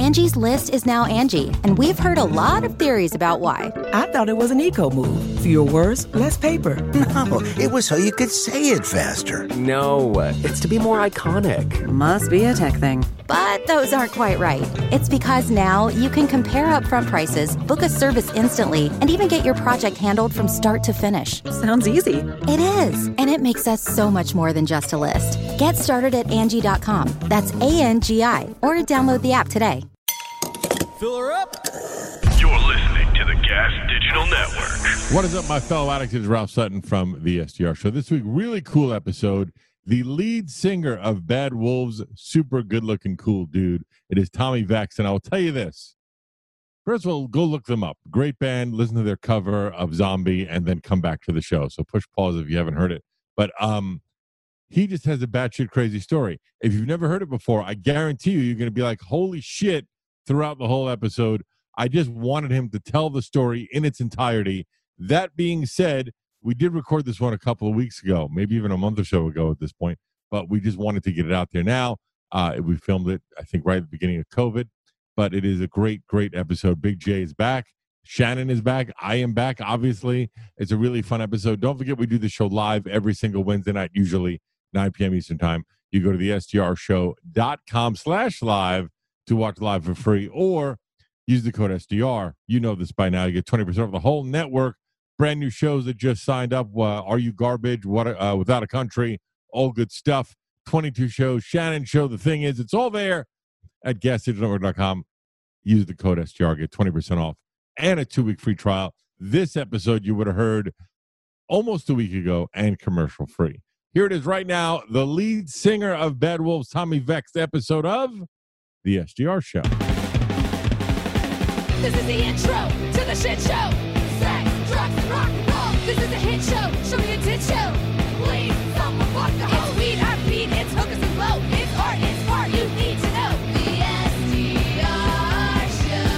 Angie's List is now Angie, and we've heard a lot of theories about why. I thought it was an eco move. Fewer words, less paper. No, it was so you could say it faster. No, it's to be more iconic. Must be a tech thing. But those aren't quite right. It's because now you can compare upfront prices, book a service instantly, and even get your project handled from start to finish. Sounds easy. It is, and it makes us so much more than just a list. Get started at Angie.com. That's ANGI, or download the app today. Fill her up. You're listening to the Gas Digital Network. What is up, my fellow addicts? It's Ralph Sutton from the SDR Show. This week, really cool episode. The lead singer of Bad Wolves, super good-looking, cool dude. It is Tommy Vext, and I will tell you this. First of all, go look them up. Great band. Listen to their cover of Zombie, and then come back to the show. So push pause if you haven't heard it. But he just has a batshit crazy story. If you've never heard it before, I guarantee you're going to be like, holy shit, throughout the whole episode. I just wanted him to tell the story in its entirety. That being said, we did record this one a couple of weeks ago, maybe even a month or so ago at this point, but we just wanted to get it out there now. We filmed it, I think, right at the beginning of COVID, but it is a great, great episode. Big J is back. Shannon is back. I am back, obviously. It's a really fun episode. Don't forget, we do the show live every single Wednesday night, usually 9 p.m. Eastern time. You go to the SDRshow.com/live to watch live for free, or use the code SDR. You know this by now. You get 20% off the whole network. Brand new shows that just signed up. Are You Garbage? Without a Country? All good stuff. 22 shows. Shannon Show. The thing is, it's all there at GasDigitalNetwork.com. Use the code SDR. Get 20% off and a 2-week free trial. This episode you would have heard almost a week ago and commercial free. Here it is right now. The lead singer of Bad Wolves, Tommy Vext, episode of The SDR Show. This is the intro to the shit show. Sex, drugs, and rock and roll. This is a hit show. Show me a tit show. Please, someone fuck the hoe. It's weed, I beat, it's hookers and blow. It's art, it's part you need to know. The SDR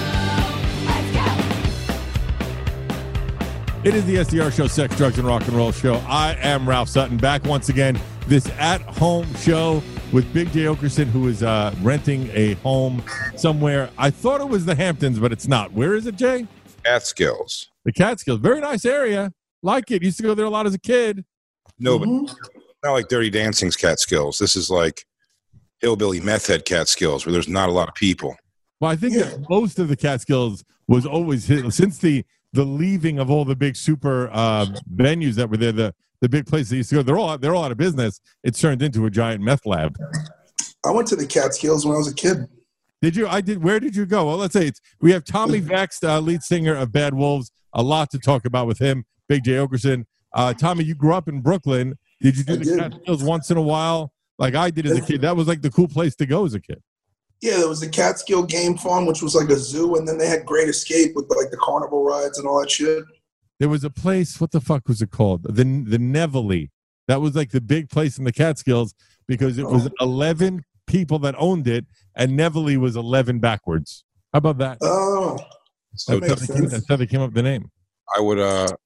Show. Let's go. It is the SDR Show, Sex, Drugs, and Rock and Roll Show. I am Ralph Sutton, back once again. This at-home show with Big J Okerson, who is renting a home somewhere. I thought it was the Hamptons, but it's not. Where is it, Jay? Catskills. The Catskills. Very nice area. Like it. Used to go there a lot as a kid. No, but not like Dirty Dancing's Catskills. This is like hillbilly meth head Catskills, where there's not a lot of people. Well, I think that most of the Catskills was always since the leaving of all the big super venues that were there. The big places they used to go, they're all out of business. It's turned into a giant meth lab. I went to the Catskills when I was a kid. Did you? I did. Where did you go? Well, let's say we have Tommy Vext, lead singer of Bad Wolves. A lot to talk about with him. Big J Okerson. Tommy, you grew up in Brooklyn. Did you do the Catskills once in a while, like I did as a kid? That was like the cool place to go as a kid. Yeah, there was the Catskill Game Farm, which was like a zoo, and then they had Great Escape with like the carnival rides and all that shit. There was a place, what the fuck was it called? The Nevele. That was like the big place in the Catskills because it was 11 people that owned it, and Nevele was 11 backwards. How about that? Oh, that's how they came up with the name. I would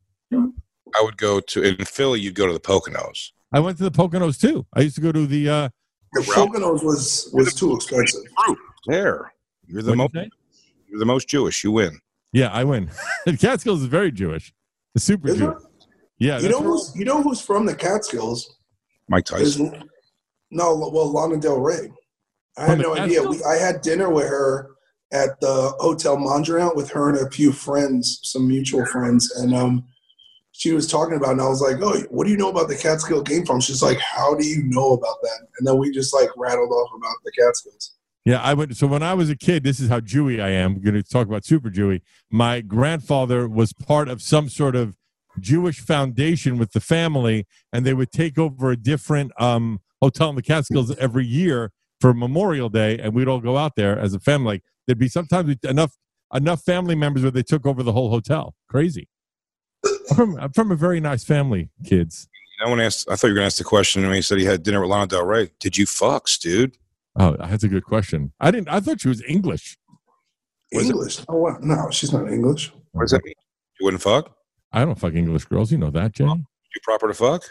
go to, in Philly, you'd go to the Poconos. I went to the Poconos too. I used to go to the Poconos was too expensive. There. You're the most Jewish. You win. Yeah, I win. The Catskills is very Jewish. It's super Jewish. Yeah. You know who's from the Catskills? Mike Tyson. Lana Del Rey. I had no idea. I had dinner with her at the Hotel Mondrian with her and a few friends, some mutual friends, and she was talking about it, and I was like, oh, what do you know about the Catskill Game Farm? She's like, how do you know about that? And then we just like rattled off about the Catskills. Yeah, I went. So when I was a kid, this is how Jewy I am. I'm going to talk about super Jewy. My grandfather was part of some sort of Jewish foundation with the family, and they would take over a different hotel in the Catskills every year for Memorial Day, and we'd all go out there as a family. There'd be sometimes enough family members where they took over the whole hotel. Crazy. I'm from a very nice family, kids. I thought you were going to ask the question when he said he had dinner with Lana Del Rey. Did you fucks, dude? Oh, that's a good question. I thought she was English. English? Oh, what? No, she's not English. What does that mean? You wouldn't fuck? I don't fuck English girls. You know that, Jay. You proper to fuck?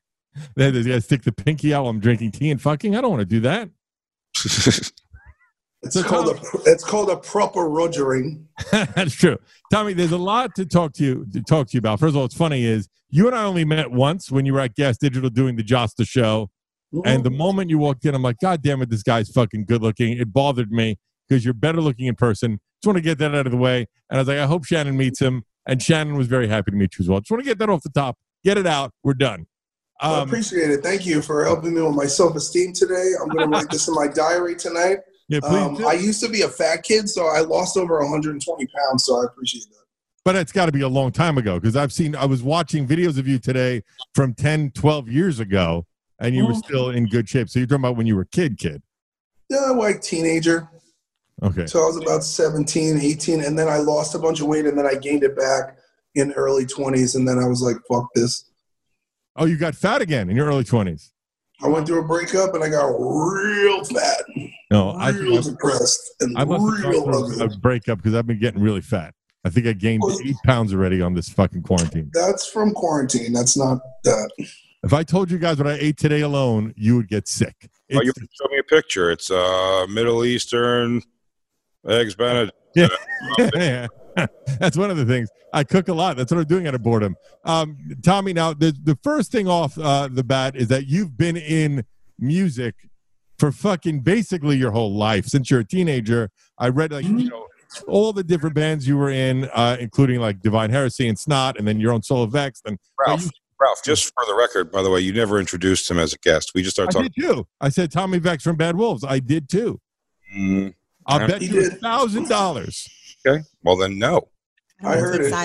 They gotta stick the pinky out while I'm drinking tea and fucking. I don't want to do that. It's called a proper rogering. That's true. Tommy, there's a lot to talk to you about. First of all, what's funny is you and I only met once when you were at Gas Digital doing the Josta show. Mm-hmm. And the moment you walked in, I'm like, God damn it, this guy's fucking good looking. It bothered me because you're better looking in person. Just want to get that out of the way. And I was like, I hope Shannon meets him. And Shannon was very happy to meet you as well. Just want to get that off the top. Get it out. We're done. I appreciate it. Thank you for helping me with my self-esteem today. I'm going to write this in my diary tonight. Yeah, please I used to be a fat kid, so I lost over 120 pounds, so I appreciate that. But it's got to be a long time ago because I was watching videos of you today from 10, 12 years ago, and you were still in good shape. So you're talking about when you were kid? Yeah, like teenager. Okay. So I was about 17, 18, and then I lost a bunch of weight, and then I gained it back in early 20s, and then I was like, fuck this. Oh, you got fat again in your early 20s? I went through a breakup, and I got real fat. No, real depressed and I must real have ugly. a breakup because I've been getting really fat. I think I gained 8 pounds already on this fucking quarantine. That's from quarantine. That's not that. If I told you guys what I ate today alone, you would get sick. You show me a picture. It's Middle Eastern eggs Benedict. Yeah. That's one of the things. I cook a lot. That's what I'm doing out of boredom. Tommy, now the first thing off the bat is that you've been in music for fucking basically your whole life since you're a teenager. I read all the different bands you were in, including like Divine Heresy and Snot, and then your own solo Vex. And Ralph, just for the record, by the way, you never introduced him as a guest. We just started talking. I did too. I said Tommy Vex from Bad Wolves. I did too. I'll bet you $1,000. Okay. Well, then no. I heard it.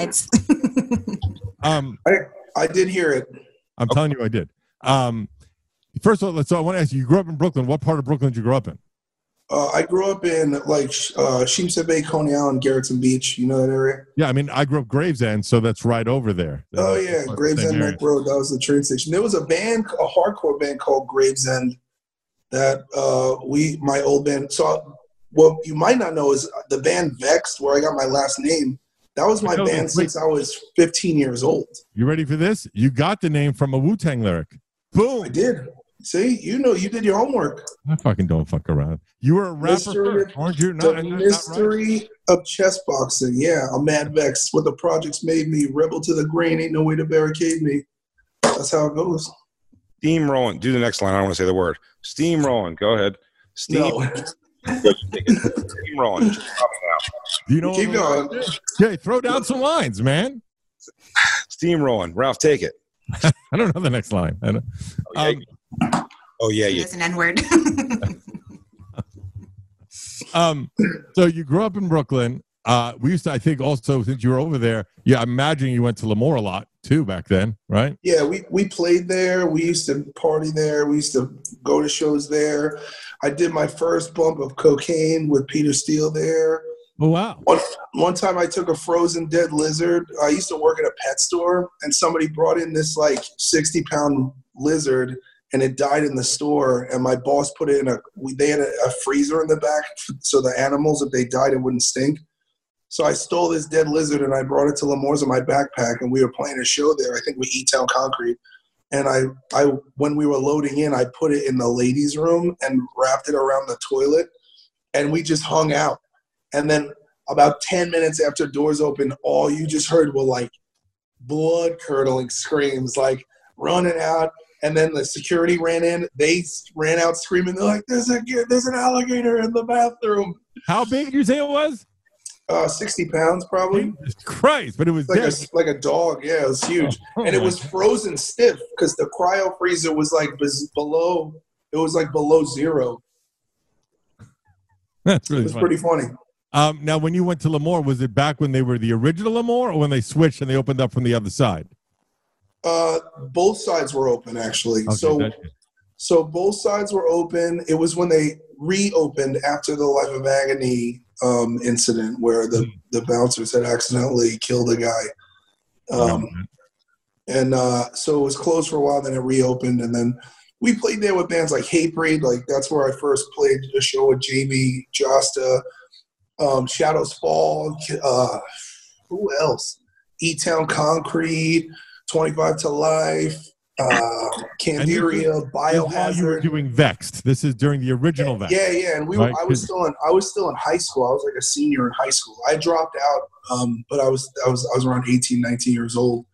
I did hear it. I'm telling you, I did. First of all, so I want to ask you: you grew up in Brooklyn. What part of Brooklyn did you grow up in? I grew up in like Sheepshead Bay, Coney Island, Garrettson Beach. You know that area? Yeah, I mean, I grew up Gravesend, so that's right over there. Oh yeah, Gravesend Neck Road. That was the train station. There was a hardcore band called Gravesend that my old band. So what you might not know is the band Vexed, where I got my last name. That was my band since I was 15 years old. You ready for this? You got the name from a Wu-Tang lyric. Boom. I did. See, you did your homework. I fucking don't fuck around. You were a rapper, aren't you? The mystery of chess boxing. Yeah, I'm Mad Vex. What the projects made me. Rebel to the grain. Ain't no way to barricade me. That's how it goes. Steam rolling. Do the next line. I don't want to say the word. Steam rolling. Go ahead. Steam rolling. You know, keep going. Jay, throw down some lines, man. Steam rolling. Ralph, take it. I don't know the next line. I don't, yeah. It's an N-word. So you grew up in Brooklyn. We used to, I think, also since you were over there. Yeah, I imagine you went to Lemoore a lot too back then, right? Yeah, we played there. We used to party there. We used to go to shows there. I did my first bump of cocaine with Peter Steele there. Oh, wow. One time I took a frozen dead lizard. I used to work at a pet store, and somebody brought in this like 60-pound lizard, and it died in the store. And my boss put it in they had a freezer in the back so the animals, if they died, it wouldn't stink. So I stole this dead lizard, and I brought it to Lemoore's in my backpack, and we were playing a show there, I think with E-Town Concrete. And I when we were loading in, I put it in the ladies' room and wrapped it around the toilet, and we just hung out. And then about 10 minutes after doors opened, all you just heard were like blood-curdling screams, like running out. And then the security ran in. They ran out screaming. They're like, there's an alligator in the bathroom. How big did you say it was? 60 pounds probably. Jesus Christ, but it was like a dog. Yeah, it was huge. And it was frozen stiff because the cryo freezer was like below. It was like below zero. That's really it was pretty funny. Now, when you went to Lemoore, was it back when they were the original Lemoore or when they switched and they opened up from the other side? Both sides were open, actually. Okay, so both sides were open. It was when they reopened after the Life of Agony incident where the bouncers had accidentally killed a guy. So it was closed for a while, then it reopened, and then we played there with bands like Hatebreed. Like that's where I first played a show with Jamie Josta. Shadows Fall, who else? E-Town Concrete, 25 to Life, Candiria, Biohazard. While you were doing Vexed. This is during the original Vexed. Yeah, and I was still in high school. I was like a senior in high school. I dropped out, but I was around 18, 19 years old.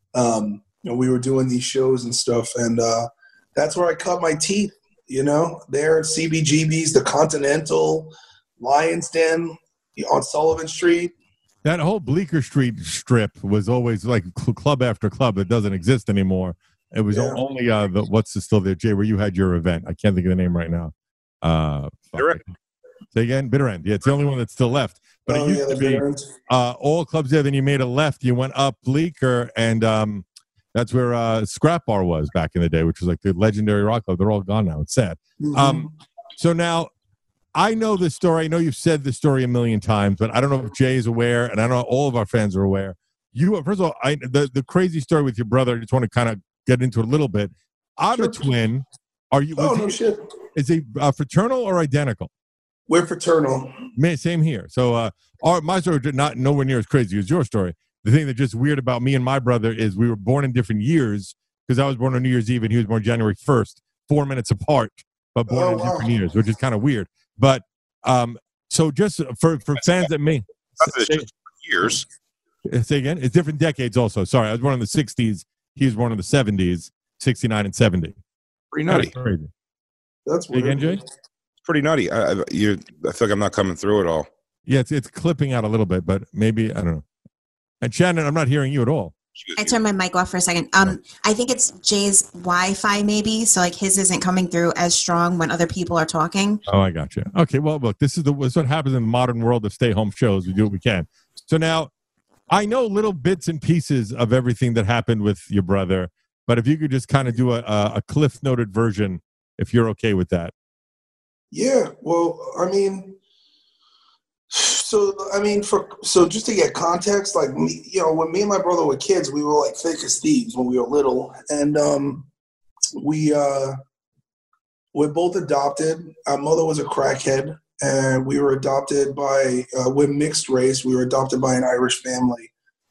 We were doing these shows and stuff, and that's where I cut my teeth. There at CBGB's, the Continental, Lion's Den on Sullivan Street. That whole Bleecker Street strip was always like club after club that doesn't exist anymore. It was only what's still there, Jay, where you had your event. I can't think of the name right now. Bitter End. Say again, Bitter End. Yeah, it's the only one that's still left. But it used to be all clubs there. Then you made a left. You went up Bleecker, and that's where Scrap Bar was back in the day, which was like the legendary rock club. They're all gone now. It's sad. Mm-hmm. So now I know this story. I know you've said this story a million times, but I don't know if Jay is aware, and I know all of our fans are aware. First of all, the crazy story with your brother, I just want to kind of get into it a little bit. I'm a twin. Are you? Oh, no shit. Is he fraternal or identical? We're fraternal. Same here. So my story is not nowhere near as crazy as your story. The thing that's just weird about me and my brother is we were born in different years, because I was born on New Year's Eve and he was born January 1st, 4 minutes apart, but born in different years, which is kind of weird. But so just for fans at me, years. Say again? It's different decades also. Sorry, I was born in the 60s. He was born in the 70s, 69 and 70. Pretty nutty. That's crazy. That's weird. Again, Jay? It's pretty nutty. I feel like I'm not coming through it all. Yeah, it's clipping out a little bit, but maybe, I don't know. And Shannon, I'm not hearing you at all. I turned my mic off for a second. I think it's Jay's Wi-Fi maybe, so like his isn't coming through as strong when other people are talking. Oh, I got you. Okay, well, look, this is what happens in the modern world of stay-home shows. We do what we can. So now, I know little bits and pieces of everything that happened with your brother, but if you could just kind of do a cliff-noted version, if you're okay with that. Yeah, well, I mean, so just to get context, like me, when me and my brother were kids, we were like thick as thieves when we were little, and we're both adopted. Our mother was a crackhead, and we were adopted by we're mixed race. We were adopted by an Irish family,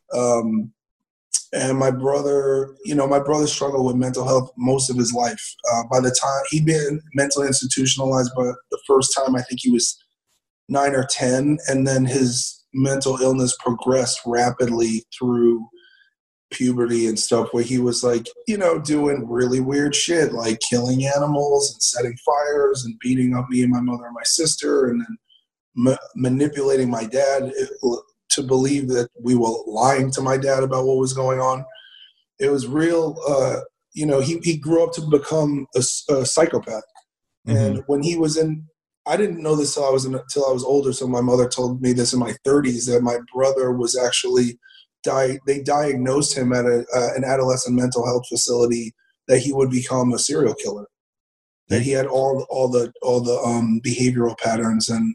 and my brother struggled with mental health most of his life. By the time he'd been mentally institutionalized, but the first time I think he was 9 or 10, and then his mental illness progressed rapidly through puberty and stuff, where he was like, doing really weird shit, like killing animals and setting fires and beating up me and my mother and my sister, and then manipulating my dad to believe that we were lying to my dad about what was going on. It was real. He grew up to become a psychopath. Mm-hmm. And when he was I didn't know this till I was older. So my mother told me this in my 30s, that my brother was actually they diagnosed him at an adolescent mental health facility that he would become a serial killer. That he had all the behavioral patterns, and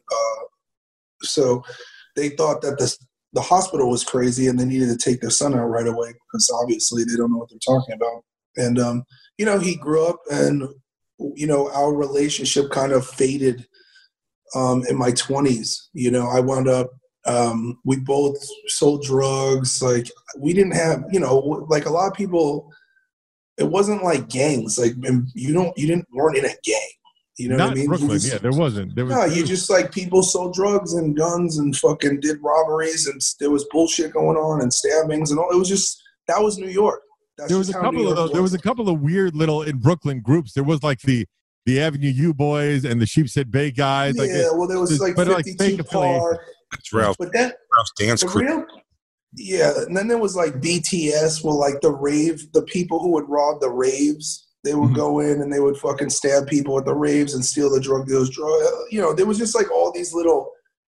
so they thought that the hospital was crazy and they needed to take their son out right away, because obviously they don't know what they're talking about. And he grew up, and our relationship kind of faded. In my 20s, I wound up, we both sold drugs. Like, we didn't have, like a lot of people, it wasn't like gangs. Like, you weren't in a gang. You know Not what I mean? Brooklyn, there wasn't. You just like people sold drugs and guns and fucking did robberies, and there was bullshit going on and stabbings and all. It was just, that was New York. There was a couple of weird little in Brooklyn groups. There was like the Avenue U boys and the Sheepshead Bay guys. Yeah, well, there was like 52 Park. That's Ralph. But that Ralph's dance crew. Yeah, and then there was like BTS, were like the people who would rob the raves. They would go in and they would fucking stab people at the raves and steal the drug dealers. There was just like all these little,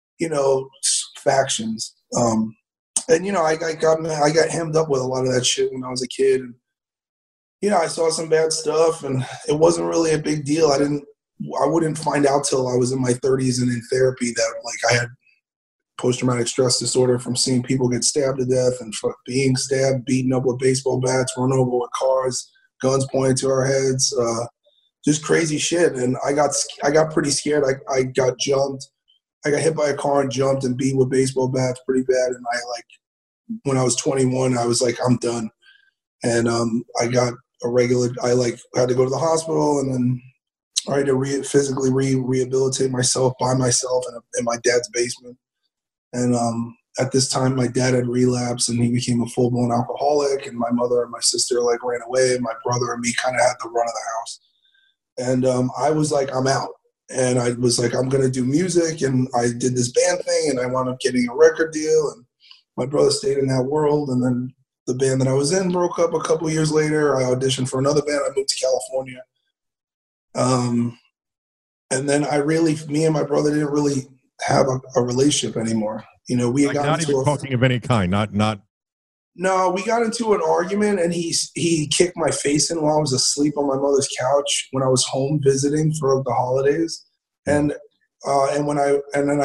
factions. And I got hemmed up with a lot of that shit when I was a kid. And, I saw some bad stuff, and it wasn't really a big deal. I wouldn't find out till I was in my 30s and in therapy that like I had post-traumatic stress disorder from seeing people get stabbed to death and being stabbed, beaten up with baseball bats, run over with cars, guns pointed to our heads, just crazy shit. And I got pretty scared. I got jumped. I got hit by a car and jumped and beat with baseball bats pretty bad. And when I was 21, I was like, I'm done. And I got I like had to go to the hospital, and then I had to physically rehabilitate myself by myself in my dad's basement. And at this time, my dad had relapsed, and he became a full-blown alcoholic, and my mother and my sister like ran away, and my brother and me kind of had the run of the house. And I was like, I'm out. And I was like, I'm going to do music. And I did this band thing, and I wound up getting a record deal. And my brother stayed in that world. And then the band that I was in broke up a couple years later. I auditioned for another band. I moved to California. And then me and my brother didn't really have a relationship anymore. You know, we had not even talking of any kind, not. No, we got into an argument, and he kicked my face in while I was asleep on my mother's couch when I was home visiting for the holidays, and I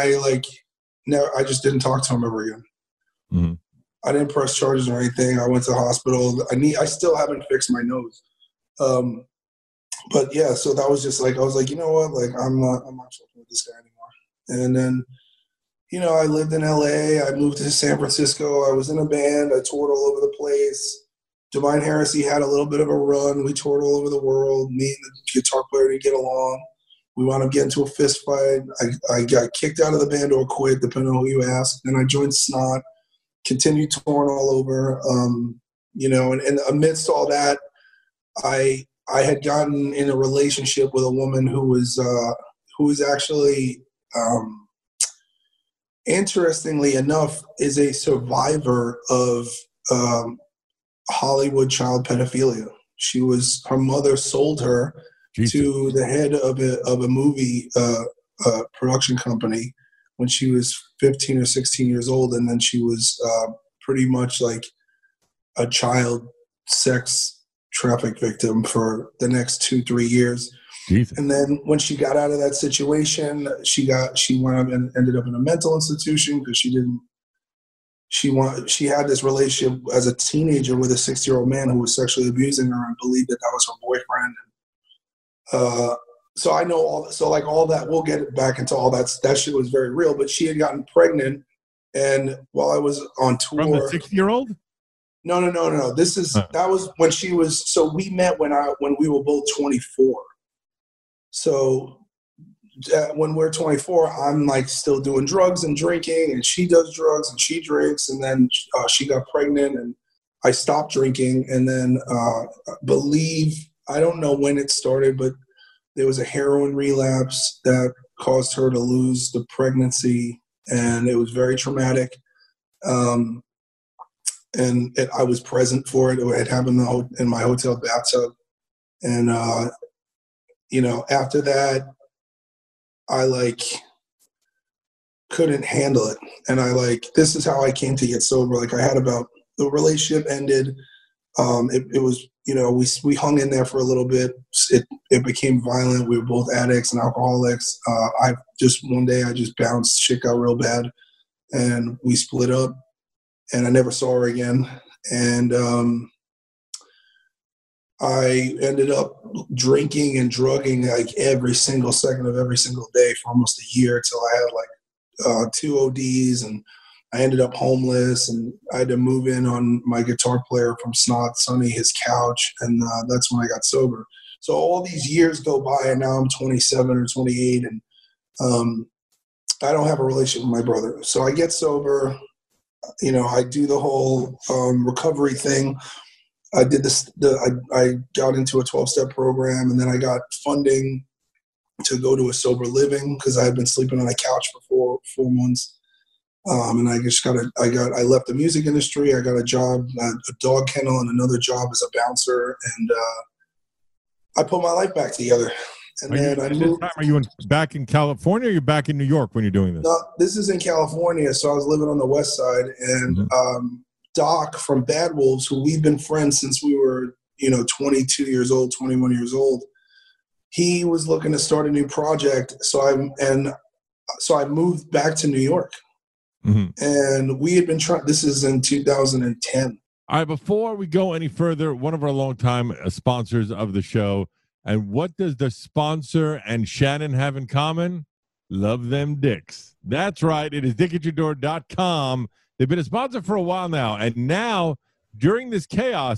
just didn't talk to him ever again. Mm-hmm. I didn't press charges or anything. I went to the hospital. I still haven't fixed my nose, but yeah. So that was just like I was like, you know what? Like I'm not fucking with this guy anymore. And then, you know, I lived in LA. I moved to San Francisco. I was in a band. I toured all over the place. Divine Heresy had a little bit of a run. We toured all over the world. Me and the guitar player didn't get along. We wound up getting into a fist fight. I got kicked out of the band or quit, depending on who you ask. Then I joined Snot, continued touring all over. You know, and amidst all that, I had gotten in a relationship with a woman who was actually interestingly enough, is a survivor of Hollywood child pedophilia. Her mother sold her to the head of a movie production company when she was 15 or 16 years old, and then she was pretty much like a child sex traffic victim for the next 2-3 years. Jesus. And then when she got out of that situation, she went up and ended up in a mental institution because she had this relationship as a teenager with a 60-year-old man who was sexually abusing her and believed that was her boyfriend. So I know all that. So like all that, we'll get back into all that. That shit was very real. But she had gotten pregnant, and while I was on tour, from the 60-year-old. No. That was when she was. So we met when we were both 24. So when we're 24, I'm like still doing drugs and drinking, and she does drugs and she drinks. And then she got pregnant, and I stopped drinking. And then I don't know when it started, but there was a heroin relapse that caused her to lose the pregnancy, and it was very traumatic. And I was present for it. It had happened in my hotel bathtub. And, you know, after that, I like couldn't handle it. And this is how I came to get sober. Like the relationship ended. It was, you know, we hung in there for a little bit. It became violent. We were both addicts and alcoholics. One day I just bounced, shit got real bad, and we split up, and I never saw her again. And, I ended up drinking and drugging like every single second of every single day for almost a year till I had like 2 ODs, and I ended up homeless, and I had to move in on my guitar player from Snot, Sonny, his couch, and that's when I got sober. So all these years go by, and now I'm 27 or 28, and I don't have a relationship with my brother. So I get sober, you know, I do the whole recovery thing. I did this. I got into a 12-step program, and then I got funding to go to a sober living because I had been sleeping on a couch for 4 months. And I left the music industry. I got a job at a dog kennel and another job as a bouncer, and I put my life back together. And then I moved. Are you back in California, or are you back in New York when you're doing this? No, this is in California. So I was living on the West Side, and Doc from Bad Wolves, who we've been friends since we were, 22 years old, 21 years old. He was looking to start a new project, so I moved back to New York. Mm-hmm. And we had been trying. This is in 2010. All right. Before we go any further, one of our longtime sponsors of the show. And what does the sponsor and Shannon have in common? Love them dicks. That's right. It is dickatyourdoor.com. They've been a sponsor for a while now. And now, during this chaos,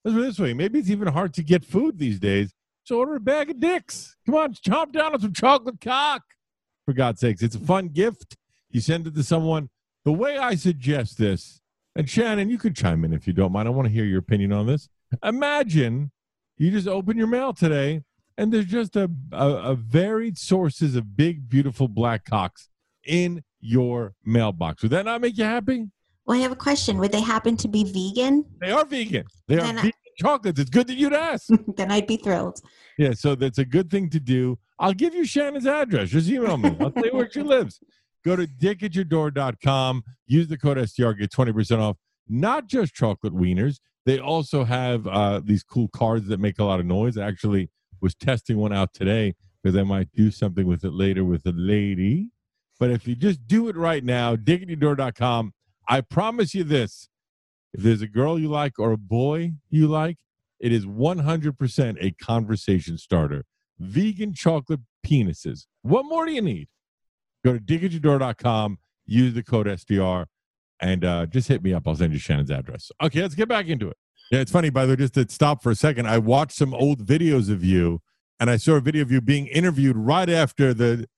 let's put it this way. Maybe it's even hard to get food these days. So order a bag of dicks. Come on, chomp down on some chocolate cock. For God's sakes, it's a fun gift. You send it to someone. The way I suggest this, and Shannon, you could chime in if you don't mind. I want to hear your opinion on this. Imagine you just open your mail today, and there's just a varied sources of big, beautiful black cocks in your mailbox. Would that not make you happy? Well, I have a question. Would they happen to be vegan? They are vegan. They are vegan chocolates. It's good that you'd ask. Then I'd be thrilled. Yeah, so that's a good thing to do. I'll give you Shannon's address. Just email me. I'll tell you where she lives. Go to dickatyourdoor.com. Use the code SDR. Get 20% off. Not just chocolate wieners. They also have these cool cards that make a lot of noise. I actually was testing one out today because I might do something with it later with a lady. But if you just do it right now, dickatyourdoor.com, I promise you this. If there's a girl you like or a boy you like, it is 100% a conversation starter. Vegan chocolate penises. What more do you need? Go to dickatyourdoor.com, use the code SDR, and just hit me up. I'll send you Shannon's address. Okay, let's get back into it. Yeah, it's funny, by the way, just to stop for a second, I watched some old videos of you, and I saw a video of you being interviewed right after the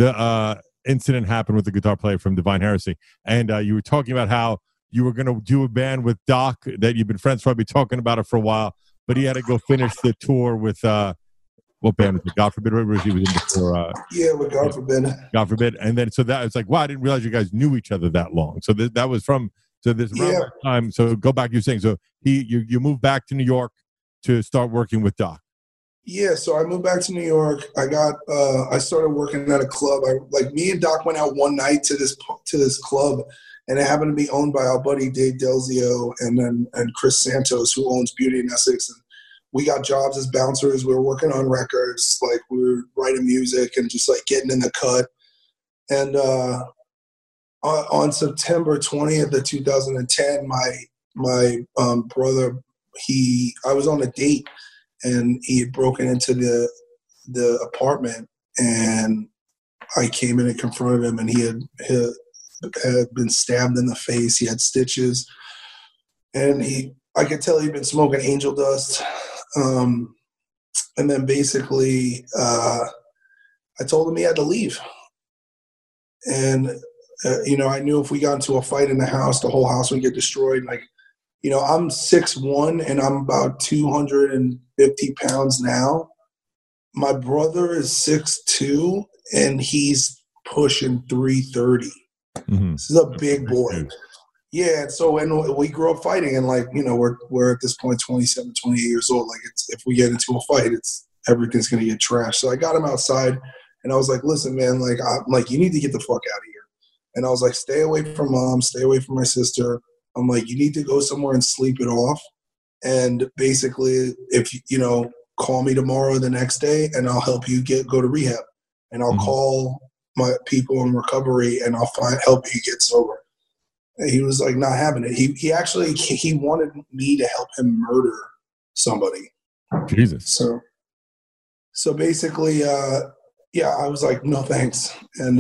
incident happened with the guitar player from Divine Heresy. And you were talking about how you were going to do a band with Doc that you've been friends for. I've been talking about it for a while, but he had to go finish the tour with what band was it? God Forbid. Where was he in before? Yeah, with God Forbid. God Forbid. And then so that it's like, wow, I didn't realize you guys knew each other that long. So that was from this time. So go back. You're saying so you moved back to New York to start working with Doc. Yeah, so I moved back to New York. I started working at a club. Me and Doc went out one night to this club, and it happened to be owned by our buddy Dave Delzio and Chris Santos, who owns Beauty in Essex. And we got jobs as bouncers. We were working on records, we were writing music and just getting in the cut. And on September 20th of 2010, my brother, I was on a date. And he had broken into the apartment, and I came in and confronted him, and he had been stabbed in the face. He had stitches, and I could tell he'd been smoking angel dust. And then basically, I told him he had to leave. And, I knew if we got into a fight in the house, the whole house would get destroyed. I'm 6'1", and I'm about 250 pounds now. My brother is 6'2", and he's pushing 330. Mm-hmm. This is a big boy. Yeah, so when we grew up fighting, and we're at this point 27, 28 years old. If we get into a fight, everything's gonna get trashed. So I got him outside, and I was like, "Listen, man, you need to get the fuck out of here." And I was like, "Stay away from mom, stay away from my sister." I'm like, you need to go somewhere and sleep it off. And basically, if call me tomorrow, the next day, and I'll help you go to rehab. And I'll call my people in recovery, and I'll help you get sober. And he was not having it. He actually wanted me to help him murder somebody. Jesus. So basically, I was like, no thanks. And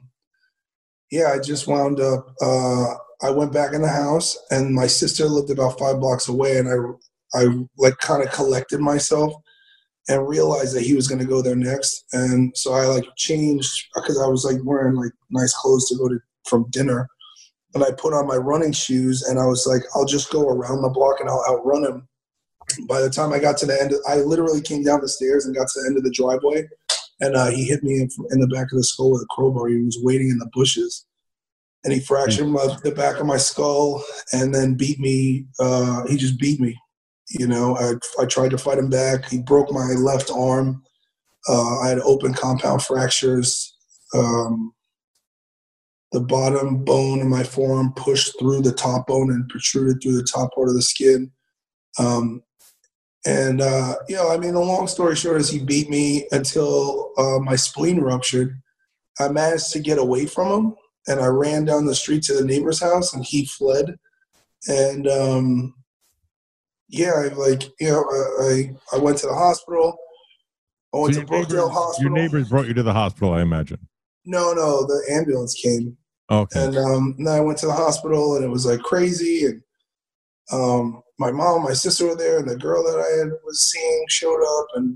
I just wound up. I went back in the house, and my sister lived about 5 blocks away, and I kind of collected myself and realized that he was going to go there next. And so I changed, because I was wearing nice clothes to go from dinner, and I put on my running shoes, and I was like, I'll just go around the block and I'll outrun him. By the time I got to the end, I literally came down the stairs and got to the end of the driveway, and he hit me in the back of the skull with a crowbar. He was waiting in the bushes. And he fractured the back of my skull, and then beat me. He just beat me. I tried to fight him back. He broke my left arm. I had open compound fractures. The bottom bone in my forearm pushed through the top bone and protruded through the top part of the skin. The long story short is he beat me until my spleen ruptured. I managed to get away from him. And I ran down the street to the neighbor's house, and he fled. And I went to the hospital. I went to Brookdale Hospital. Your neighbors brought you to the hospital, I imagine. No, the ambulance came. Okay. And then I went to the hospital, and it was crazy. And my mom, my sister were there, and the girl that I was seeing showed up, and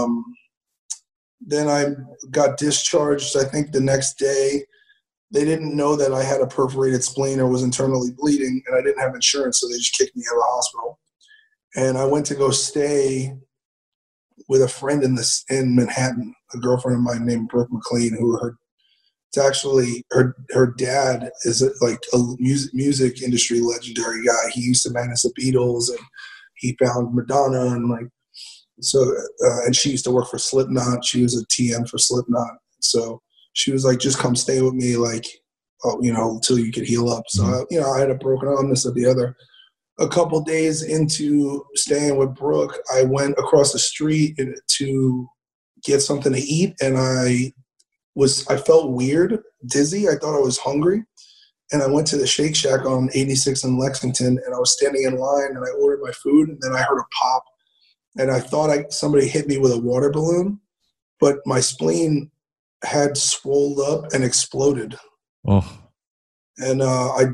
then I got discharged. I think the next day. They didn't know that I had a perforated spleen or was internally bleeding, and I didn't have insurance, so they just kicked me out of the hospital. And I went to go stay with a friend in Manhattan, a girlfriend of mine named Brooke McLean, it's actually her dad is like a music industry legendary guy. He used to manage the Beatles, and he found Madonna, and and she used to work for Slipknot. She was a TM for Slipknot, so. She was like, just come stay with me, until you could heal up. So, I had a broken arm, this or the other. A couple days into staying with Brooke, I went across the street to get something to eat, and I felt weird, dizzy. I thought I was hungry. And I went to the Shake Shack on 86 in Lexington, and I was standing in line, and I ordered my food, and then I heard a pop. And I thought somebody hit me with a water balloon, but my spleen had swelled up and exploded. Oh. And I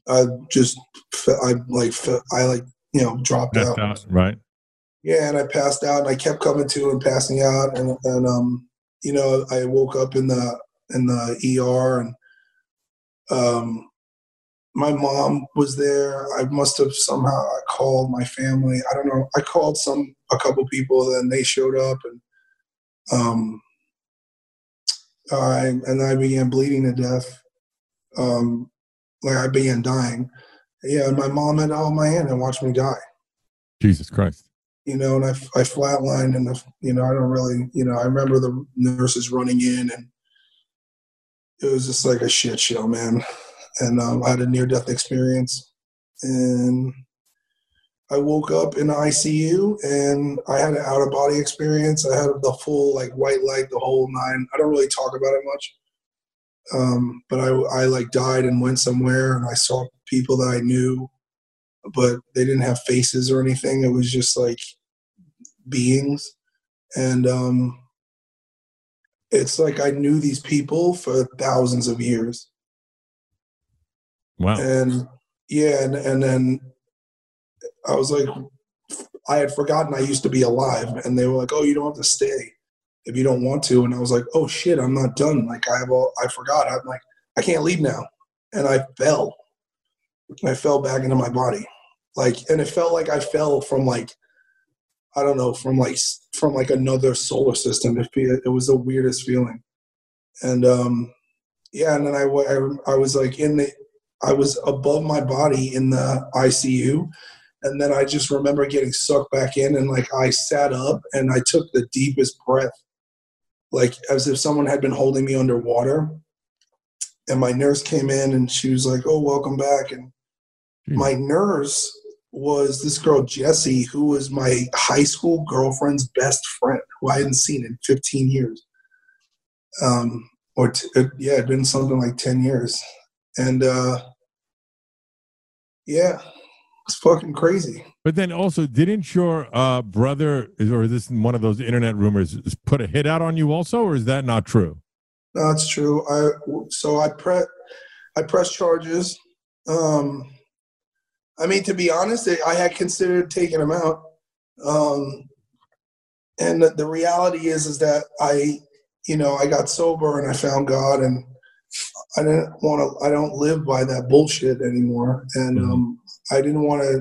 dropped out. Right. Yeah, and I passed out, and I kept coming to and passing out, and I woke up in the ER, and my mom was there. I must have somehow called my family. I don't know. I called a couple people, and they showed up, and I began bleeding to death. I began dying. Yeah, and my mom had held my hand and watched me die. Jesus Christ. And I flatlined, and I don't really, I remember the nurses running in, and it was just like a shit show, man. And I had a near-death experience, and I woke up in the ICU, and I had an out-of-body experience. I had the full white light, the whole nine. I don't really talk about it much, but I died and went somewhere, and I saw people that I knew, but they didn't have faces or anything. It was just beings, and it's like I knew these people for thousands of years. Wow. And yeah, and then I was like, I had forgotten I used to be alive, and they were like, "Oh, you don't have to stay if you don't want to." And I was like, "Oh shit, I'm not done. I forgot. I'm like, I can't leave now." And I fell back into my body, and it felt like I fell from I don't know, from another solar system. It was the weirdest feeling, and yeah, and then I was I was above my body in the ICU. And then I just remember getting sucked back in, and I sat up and I took the deepest breath, as if someone had been holding me underwater. And my nurse came in, and she was like, "Oh, welcome back." And my nurse was this girl, Jessie, who was my high school girlfriend's best friend, who I hadn't seen in 15 years. It'd been something like 10 years. And yeah. It's fucking crazy. But then also, didn't your brother, or is this one of those internet rumors, put a hit out on you also, or is that not true? No, it's true. I pressed charges. To be honest, I had considered taking him out. And the reality is that I got sober and I found God, and I don't live by that bullshit anymore. And I didn't want to,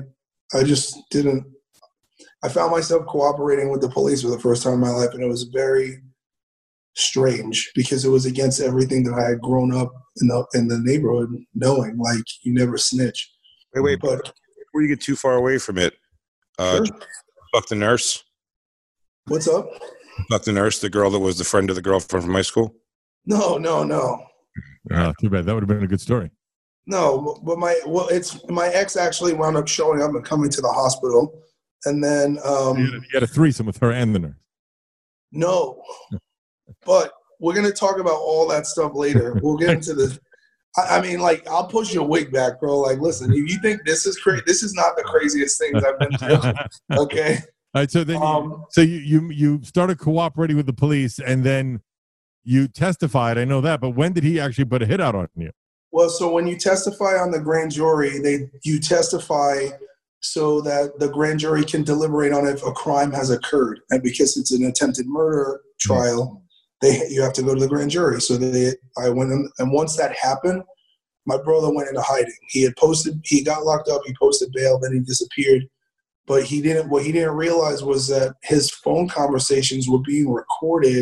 I found myself cooperating with the police for the first time in my life, and it was very strange because it was against everything that I had grown up in the neighborhood knowing, you never snitch. Wait, but before you get too far away from it, sure. Fuck the nurse. What's up? Fuck the nurse, the girl that was the friend of the girlfriend from high school? No. Too bad. That would have been a good story. No, but my ex actually wound up showing up and coming to the hospital, and then you had a threesome with her and the nurse. No, but we're gonna talk about all that stuff later. We'll get into this. I'll push your wig back, bro. Listen, if you think this is crazy, this is not the craziest things I've been through. Okay. All right. So then, you started cooperating with the police, and then you testified. I know that, but when did he actually put a hit out on you? Well, so when you testify on the grand jury, you testify so that the grand jury can deliberate on if a crime has occurred. And because it's an attempted murder trial, you have to go to the grand jury. So I went in, and once that happened, my brother went into hiding. He got locked up, he posted bail, then he disappeared. But what he didn't realize was that his phone conversations were being recorded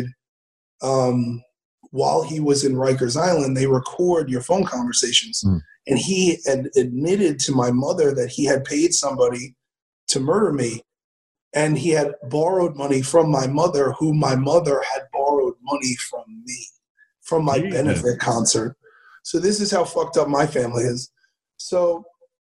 while he was in Rikers Island. They record your phone conversations. And he had admitted to my mother that he had paid somebody to murder me. And he had borrowed money from my mother, who my mother had borrowed money from me, from my benefit concert. So this is how fucked up my family is. So,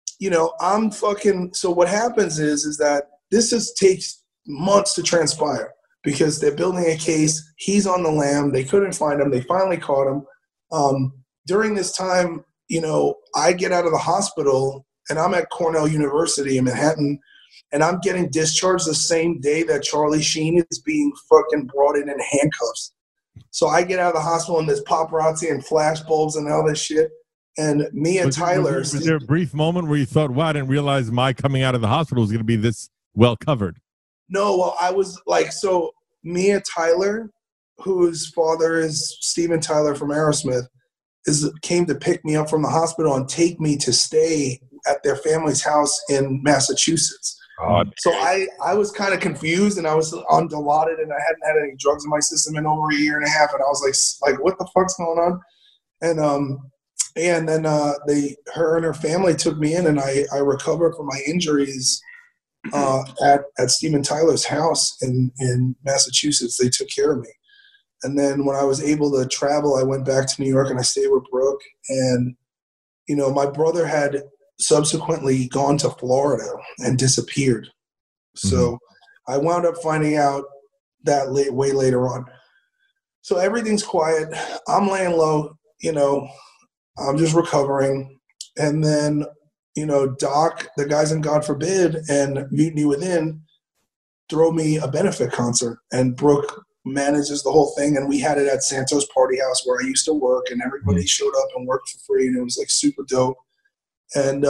so what happens is that this takes months to transpire because they're building a case. He's on the lam. They couldn't find him. They finally caught him. During this time, I get out of the hospital and I'm at Cornell University in Manhattan, and I'm getting discharged the same day that Charlie Sheen is being fucking brought in handcuffs. So I get out of the hospital and there's paparazzi and flash bulbs and all this shit. And Mia Tyler. Was there a brief moment where you thought, wow, I didn't realize my coming out of the hospital was going to be this well covered? No, well, I was like, so Mia Tyler, whose father is Steven Tyler from Aerosmith, came to pick me up from the hospital and take me to stay at their family's house in Massachusetts. So I was kind of confused, and I was on Dilaudid, and I hadn't had any drugs in my system in over a year and a half, and I was like, what the fuck's going on? And then her and her family took me in, and I recovered from my injuries at Steven Tyler's house in Massachusetts. They took care of me. And then when I was able to travel, I went back to New York and I stayed with Brooke. And, my brother had subsequently gone to Florida and disappeared. So I wound up finding out that way later on. So everything's quiet. I'm laying low, I'm just recovering. And then, Doc, the guys in God Forbid and Mutiny Within throw me a benefit concert, and Brooke manages the whole thing, and we had it at Santos Party House where I used to work, and everybody showed up and worked for free, and it was super dope. And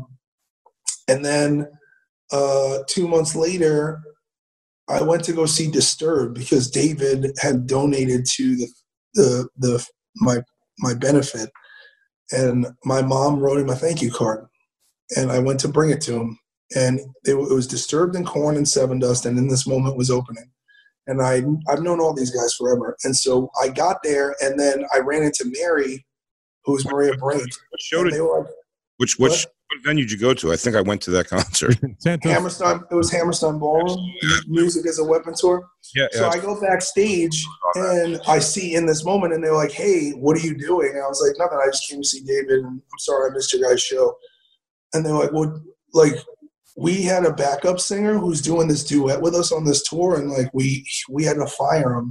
then 2 months later, I went to go see Disturbed because David had donated to my benefit, and my mom wrote him a thank you card, and I went to bring it to him, and it was Disturbed and Korn and Sevendust, and In This Moment was opening. And I've known all these guys forever. And so I got there, and then I ran into Mary, who's Maria Brain. Which venue did you go to? I think I went to that concert. Hammerstein. It was Hammerstein Ballroom, Music as a Weapon tour. So I go backstage, and I see In This Moment, and they're like, hey, what are you doing? And I was like, nothing. I just came to see David, and I'm sorry I missed your guys' show. And they're like, well, we had a backup singer who's doing this duet with us on this tour, and we had to fire him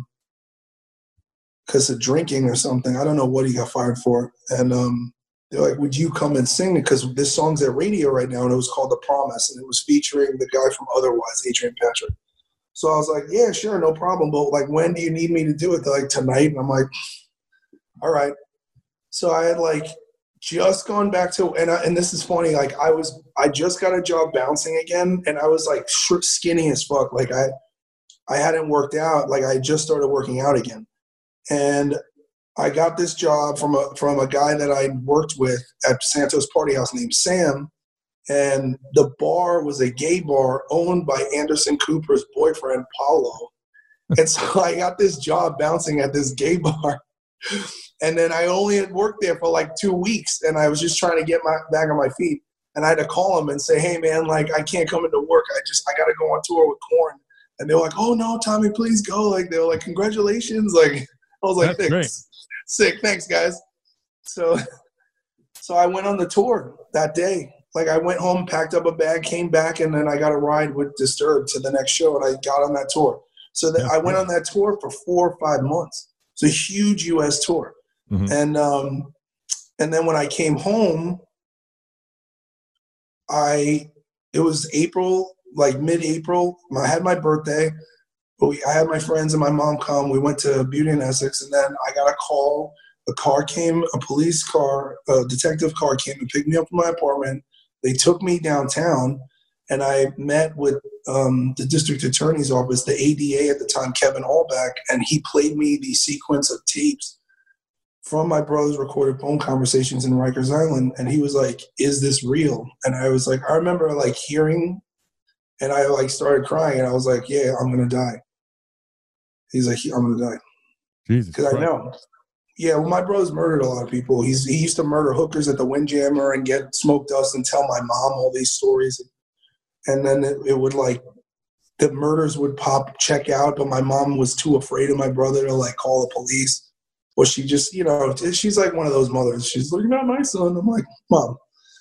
because of drinking or something. I don't know what he got fired for. And they're like, would you come and sing it? Because this song's at radio right now, and it was called The Promise, and it was featuring the guy from Otherwise, Adrian Patrick. So I was like, yeah, sure, no problem. But when do you need me to do it? They're like, tonight. And I'm like, all right. So I had just gone back to, and this is funny, I just got a job bouncing again, and I was skinny as fuck. I hadn't worked out. I just started working out again. And I got this job from a guy that I worked with at Santos Party House named Sam, and the bar was a gay bar owned by Anderson Cooper's boyfriend, Paulo. And so I got this job bouncing at this gay bar. And then I only had worked there for 2 weeks, and I was just trying to get back on my feet. And I had to call him and say, hey, man, I can't come into work. I got to go on tour with Korn. And they were like, oh, no, Tommy, please go. They were like, congratulations. I was like, that's thanks. Great. Sick. Thanks, guys. So I went on the tour that day. I went home, packed up a bag, came back, and then I got a ride with Disturbed to the next show, and I got on that tour. So I went on that tour for 4 or 5 months. It's a huge U.S. tour. And then when I came home, it was April, mid-April. I had my birthday. I had my friends and my mom come. We went to Beauty in Essex, and then I got a call. A police car, a detective car came and picked me up from my apartment. They took me downtown, And I met with the district attorney's office, the ADA at the time, Kevin Allback, and he played me the sequence of tapes from my brother's recorded phone conversations in Rikers Island. And he was like, is this real? And I was like, I remember like hearing, and I like started crying, and I was like, yeah, I'm going to die. He's like, I'm going to die. Jesus. Because I know. Yeah, well, my brother's murdered a lot of people. He used to murder hookers at the Windjammer and get smoke dust and tell my mom all these stories. And then it would like, the murders would check out, but my mom was too afraid of my brother to like call the police. Or she just, you know, she's like one of those mothers. She's like, not my son. I'm like, Mom.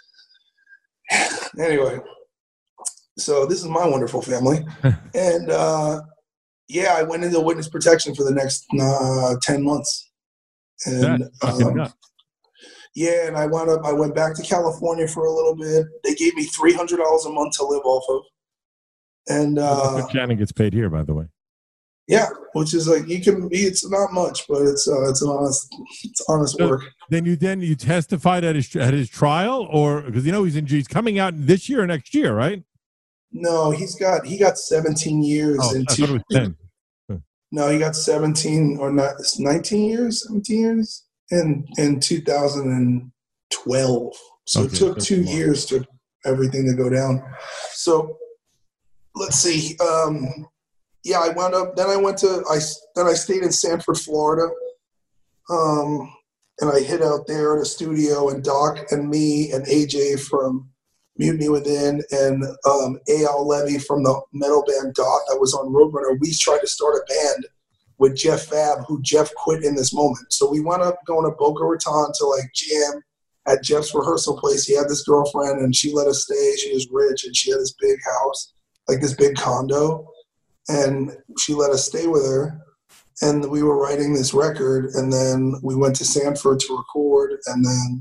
Anyway, so this is my wonderful family. And yeah, I went into witness protection for the next 10 months. And yeah, and I went back to California for a little bit. They gave me $300 a month to live off of. And Shannon gets paid here, by the way. Yeah, which is like, it's not much, but it's honest work. Then you testified at his trial, or because you know he's coming out this year or next year, right? No, he got 17 years. Oh, I thought it was 10. No, he got 17 or not 17 years, 17 years in 2012. So it took 2 years to everything to go down. So let's see. Yeah, I wound up. Then I stayed in Sanford, Florida, and I hid out there in a studio. And Doc and me and AJ from Mutiny Within and A.L. Levy from the metal band Doc that was on Roadrunner. We tried to start a band with Jeff Fab, who Jeff quit in this moment. So we wound up going to Boca Raton to like jam at Jeff's rehearsal place. He had this girlfriend, and she let us stay. She was rich, and she had this big house, like this big condo. And she let us stay with her, and we were writing this record, and then we went to Sanford to record, and then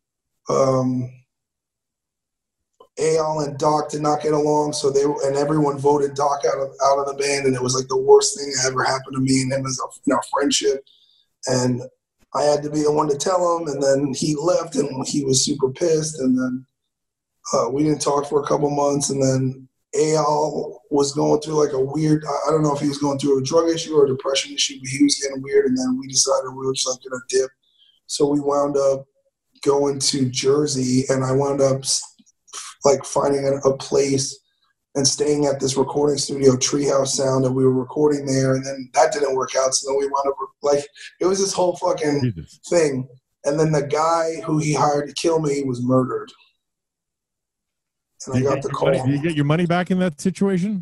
Al and Doc did not get along, so everyone voted Doc out of the band, and it was like the worst thing that ever happened to me and him as our friendship. And I had to be the one to tell him, and then he left, and he was super pissed, and then we didn't talk for a couple months, and then Al was going through like a weird, I don't know if he was going through a drug issue or a depression issue, but he was getting weird, and then we decided we were just like going to dip. So we wound up going to Jersey, and I wound up like finding a place and staying at this recording studio, Treehouse Sound, and we were recording there, and then that didn't work out, so then we wound up, like, it was this whole fucking thing. And then the guy who he hired to kill me was murdered. And I got the call. Did you get your money back in that situation?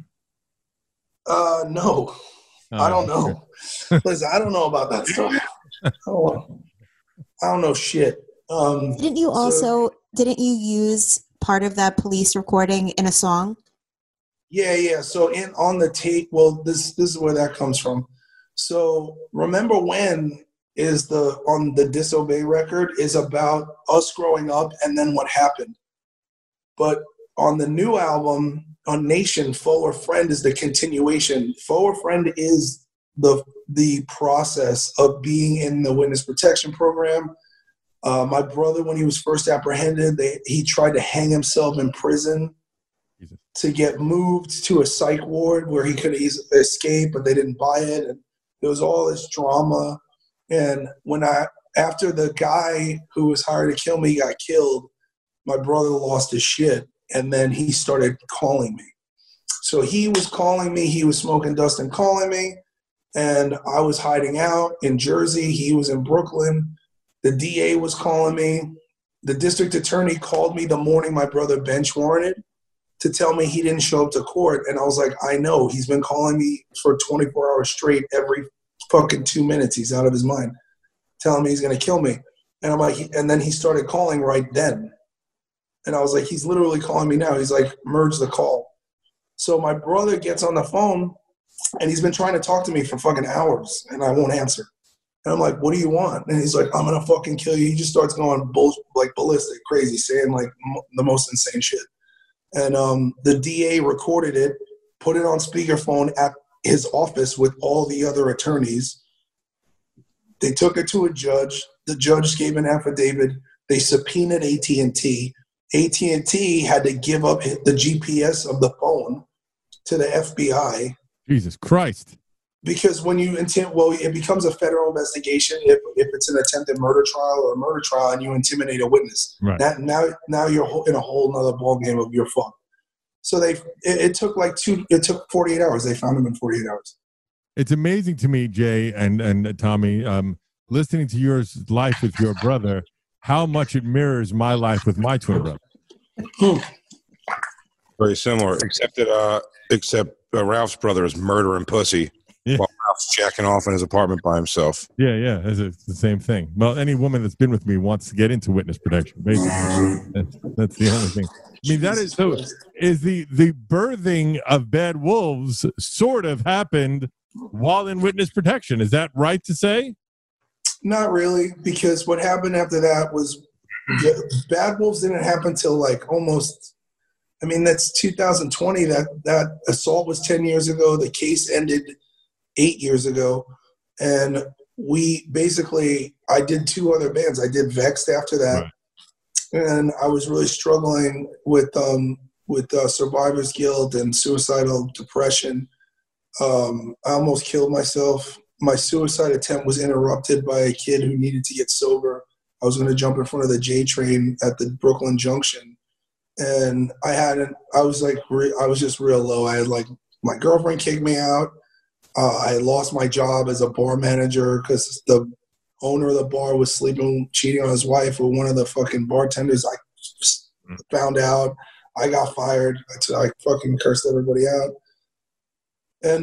No. I don't know. Listen, I don't know about that stuff. I don't know shit. Didn't you use part of that police recording in a song? Yeah. So on the tape, well, this is where that comes from. So Remember When is on the Disobey record is about us growing up and then what happened. But on the new album, on Nation, Foe or Friend is the continuation. Foe or Friend is the process of being in the witness protection program. My brother, when he was first apprehended, he tried to hang himself in prison to get moved to a psych ward where he could escape, but they didn't buy it. And there was all this drama. And after the guy who was hired to kill me got killed, my brother lost his shit. And then he started calling me. So he was calling me. He was smoking dust and calling me. And I was hiding out in Jersey. He was in Brooklyn. The DA was calling me. The district attorney called me the morning my brother bench warranted to tell me he didn't show up to court. And I was like, I know. He's been calling me for 24 hours straight every fucking 2 minutes. He's out of his mind, telling me he's going to kill me. And I'm like, and then he started calling right then. And I was like, he's literally calling me now. He's like, merge the call. So my brother gets on the phone, and he's been trying to talk to me for fucking hours, and I won't answer. And I'm like, what do you want? And he's like, I'm going to fucking kill you. He just starts going ballistic, crazy, saying like the most insane shit. And the DA recorded it, put it on speakerphone at his office with all the other attorneys. They took it to a judge. The judge gave an affidavit. They subpoenaed AT&T. AT&T had to give up the GPS of the phone to the FBI. Jesus Christ. Because when you it becomes a federal investigation if it's an attempted murder trial or a murder trial and you intimidate a witness. Right. Now you're in a whole nother ballgame of your phone. So it took 48 hours. They found him in 48 hours. It's amazing to me, Jay and Tommy, listening to your life with your brother, how much it mirrors my life with my twin brother. Very similar, except Ralph's brother is murdering pussy while Ralph's jacking off in his apartment by himself. Yeah, it's the same thing. Well, any woman that's been with me wants to get into witness protection, basically. That's the only thing. I mean, that is so. Is the birthing of Bad Wolves sort of happened while in witness protection? Is that right to say? Not really, because what happened after that was Bad Wolves didn't happen till almost. I mean, that's 2020. That assault was 10 years ago. The case ended 8 years ago, and I did 2 other bands. I did Vexed after that. Right. And I was really struggling with survivor's guilt and suicidal depression. I almost killed myself. My suicide attempt was interrupted by a kid who needed to get sober. I was going to jump in front of the J train at the Brooklyn Junction, and I was just real low. I had my girlfriend kicked me out. I lost my job as a bar manager because the owner of the bar was cheating on his wife with one of the fucking bartenders. I found out. I got fired. I fucking cursed everybody out. And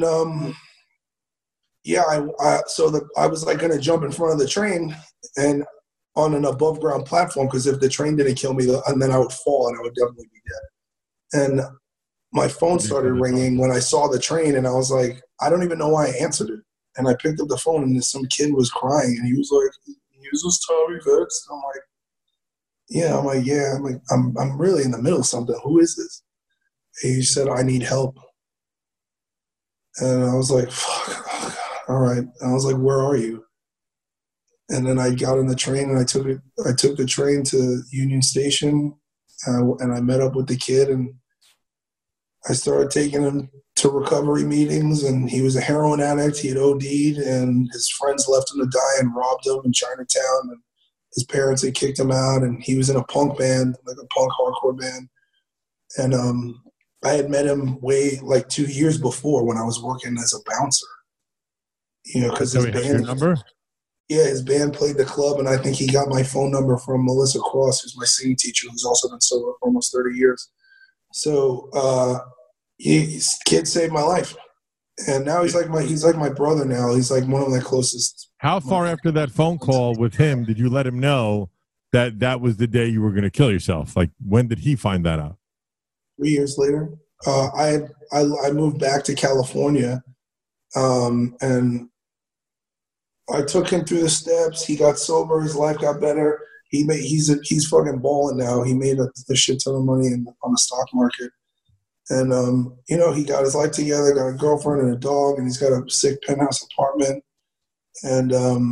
I was going to jump in front of the train and on an above ground platform, because if the train didn't kill me, and then I would fall and I would definitely be dead. And my phone started ringing when I saw the train, and I was like, I don't even know why I answered it. And I picked up the phone, and some kid was crying, and he was like, "Is this Tommy Vex?" I'm like, "Yeah." I'm like, "Yeah." I'm really in the middle of something. Who is this? And he said, "I need help." And I was like, "Fuck, all right." And I was like, "Where are you?" And then I got on the train, and I took the train to Union Station, and I met up with the kid, and I started taking him to recovery meetings, and he was a heroin addict. He had OD'd, and his friends left him to die and robbed him in Chinatown, and his parents had kicked him out, and he was in a punk band, like a punk hardcore band. And I had met him 2 years before when I was working as a bouncer. Because his band. Your number? Yeah, his band played the club, and I think he got my phone number from Melissa Cross, who's my singing teacher, who's also been sober for almost 30 years. So his kid saved my life, and now he's like my brother. Now he's like one of my closest. How far after that phone call with him did you let him know that was the day you were going to kill yourself? Like, when did he find that out? 3 years later. I moved back to California, and I took him through the steps. He got sober. His life got better. He's fucking balling now. He made a shit ton of money on the stock market. And, he got his life together, got a girlfriend and a dog, and he's got a sick penthouse apartment. And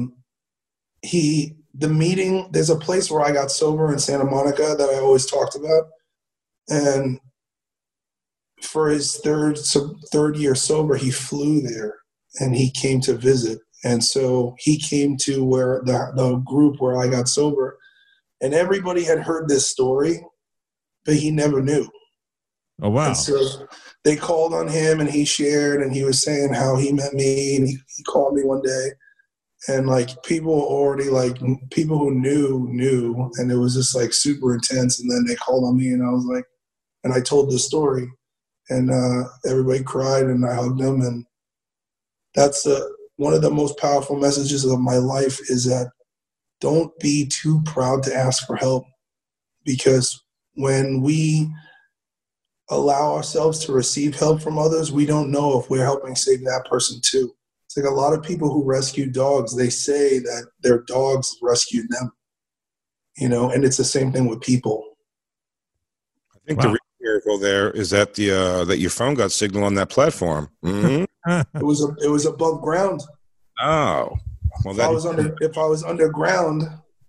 there's a place where I got sober in Santa Monica that I always talked about. And for his third year sober, he flew there, and he came to visit. And so he came to where the group where I got sober, and everybody had heard this story, but he never knew. Oh, wow. And so they called on him, and he shared, and he was saying how he met me, and he called me one day, and people who knew, and it was just super intense. And then they called on me, and I was like, and I told the story, and everybody cried, and I hugged them. And that's one of the most powerful messages of my life, is that don't be too proud to ask for help, because when we allow ourselves to receive help from others, we don't know if we're helping save that person too. It's like a lot of people who rescue dogs, they say that their dogs rescued them, and it's the same thing with people. I think the real miracle there is that that your phone got signal on that platform. Mm-hmm. It was above ground. Oh, well, if I was underground,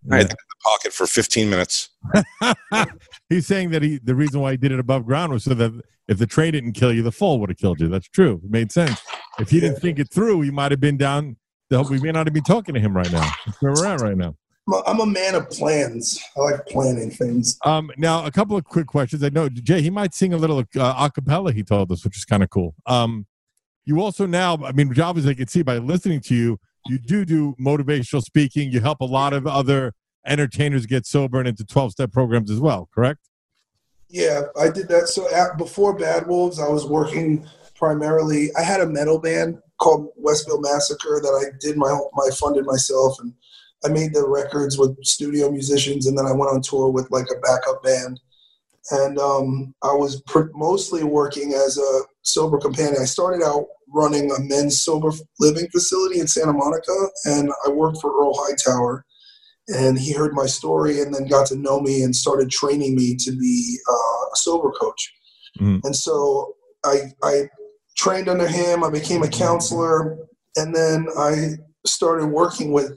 I had that in the pocket for 15 minutes. He's saying that the reason why he did it above ground was so that if the train didn't kill you, the fall would have killed you. That's true. It made sense. If he didn't think it through, he might have been down. We may not have been talking to him right now. That's where we're at right now. I'm a man of plans. I like planning things. Now, a couple of quick questions. I know, Jay, he might sing a little a cappella, he told us, which is kind of cool. You also now, I mean, obviously I can see by listening to you, you do motivational speaking. You help a lot of other entertainers get sober and into 12-step programs as well, correct? Yeah, I did that. So before Bad Wolves, I was working primarily, I had a metal band called Westville Massacre that I did my funded myself, and I made the records with studio musicians, and then I went on tour with like a backup band. And I was mostly working as a sober companion. I started out running a men's sober living facility in Santa Monica, and I worked for Earl Hightower. And he heard my story and then got to know me and started training me to be a sober coach. Mm-hmm. And so I trained under him. I became a counselor, and then I started working with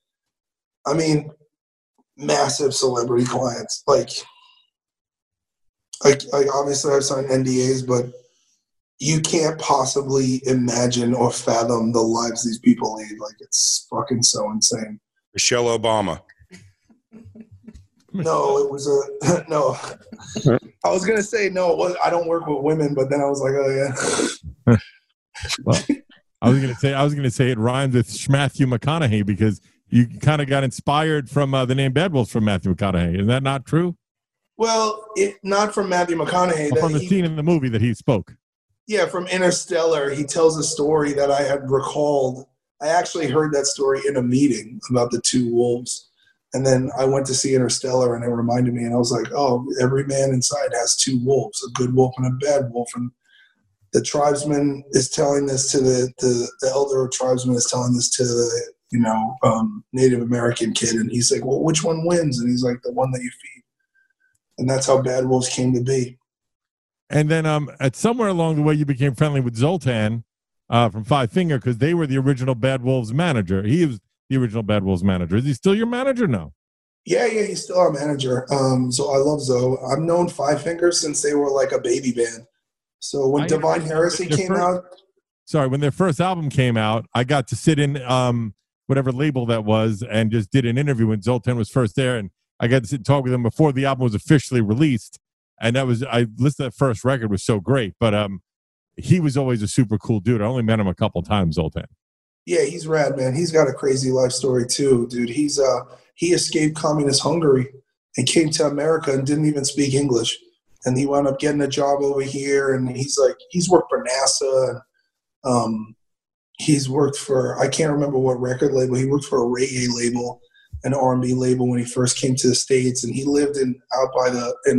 massive celebrity clients. Like obviously I've signed NDAs, but you can't possibly imagine or fathom the lives these people lead. Like, it's fucking so insane. Michelle Obama. No, it was no. I was gonna say no. I don't work with women, but then I was like, oh yeah. Well, I was gonna say it rhymes with Matthew McConaughey because you kind of got inspired from the name Bad Wolves from Matthew McConaughey. Is that not true? Well, not from Matthew McConaughey. From the scene in the movie that he spoke. Yeah, from Interstellar. He tells a story that I had recalled. I actually heard that story in a meeting about the two wolves. And then I went to see Interstellar, and it reminded me, and I was like, oh, every man inside has two wolves, a good wolf and a bad wolf. And the tribesman is telling this to the elder tribesman is telling this to the, Native American kid. And he's like, well, which one wins? And he's like, the one that you feed. And that's how Bad Wolves came to be. And then at somewhere along the way, you became friendly with Zoltan from Five Finger because they were the original Bad Wolves manager. He was the original Bad Wolves manager. Is he still your manager now? Yeah, he's still our manager. So I love Zoe. I've known Five Finger since they were like a baby band. So when Divine Heresy came out. Sorry, when their first album came out, I got to sit in whatever label that was and just did an interview when Zoltan was first there. And I got to sit and talk with him before the album was officially released. And I listened to that first record, was so great. But he was always a super cool dude. I only met him a couple times, Zoltan. Yeah, he's rad, man. He's got a crazy life story too, dude. He escaped communist Hungary and came to America and didn't even speak English. And he wound up getting a job over here. And he's worked for NASA. He's worked for, I can't remember what record label. He worked for a reggae label, an R&B label when he first came to the States. And he lived out by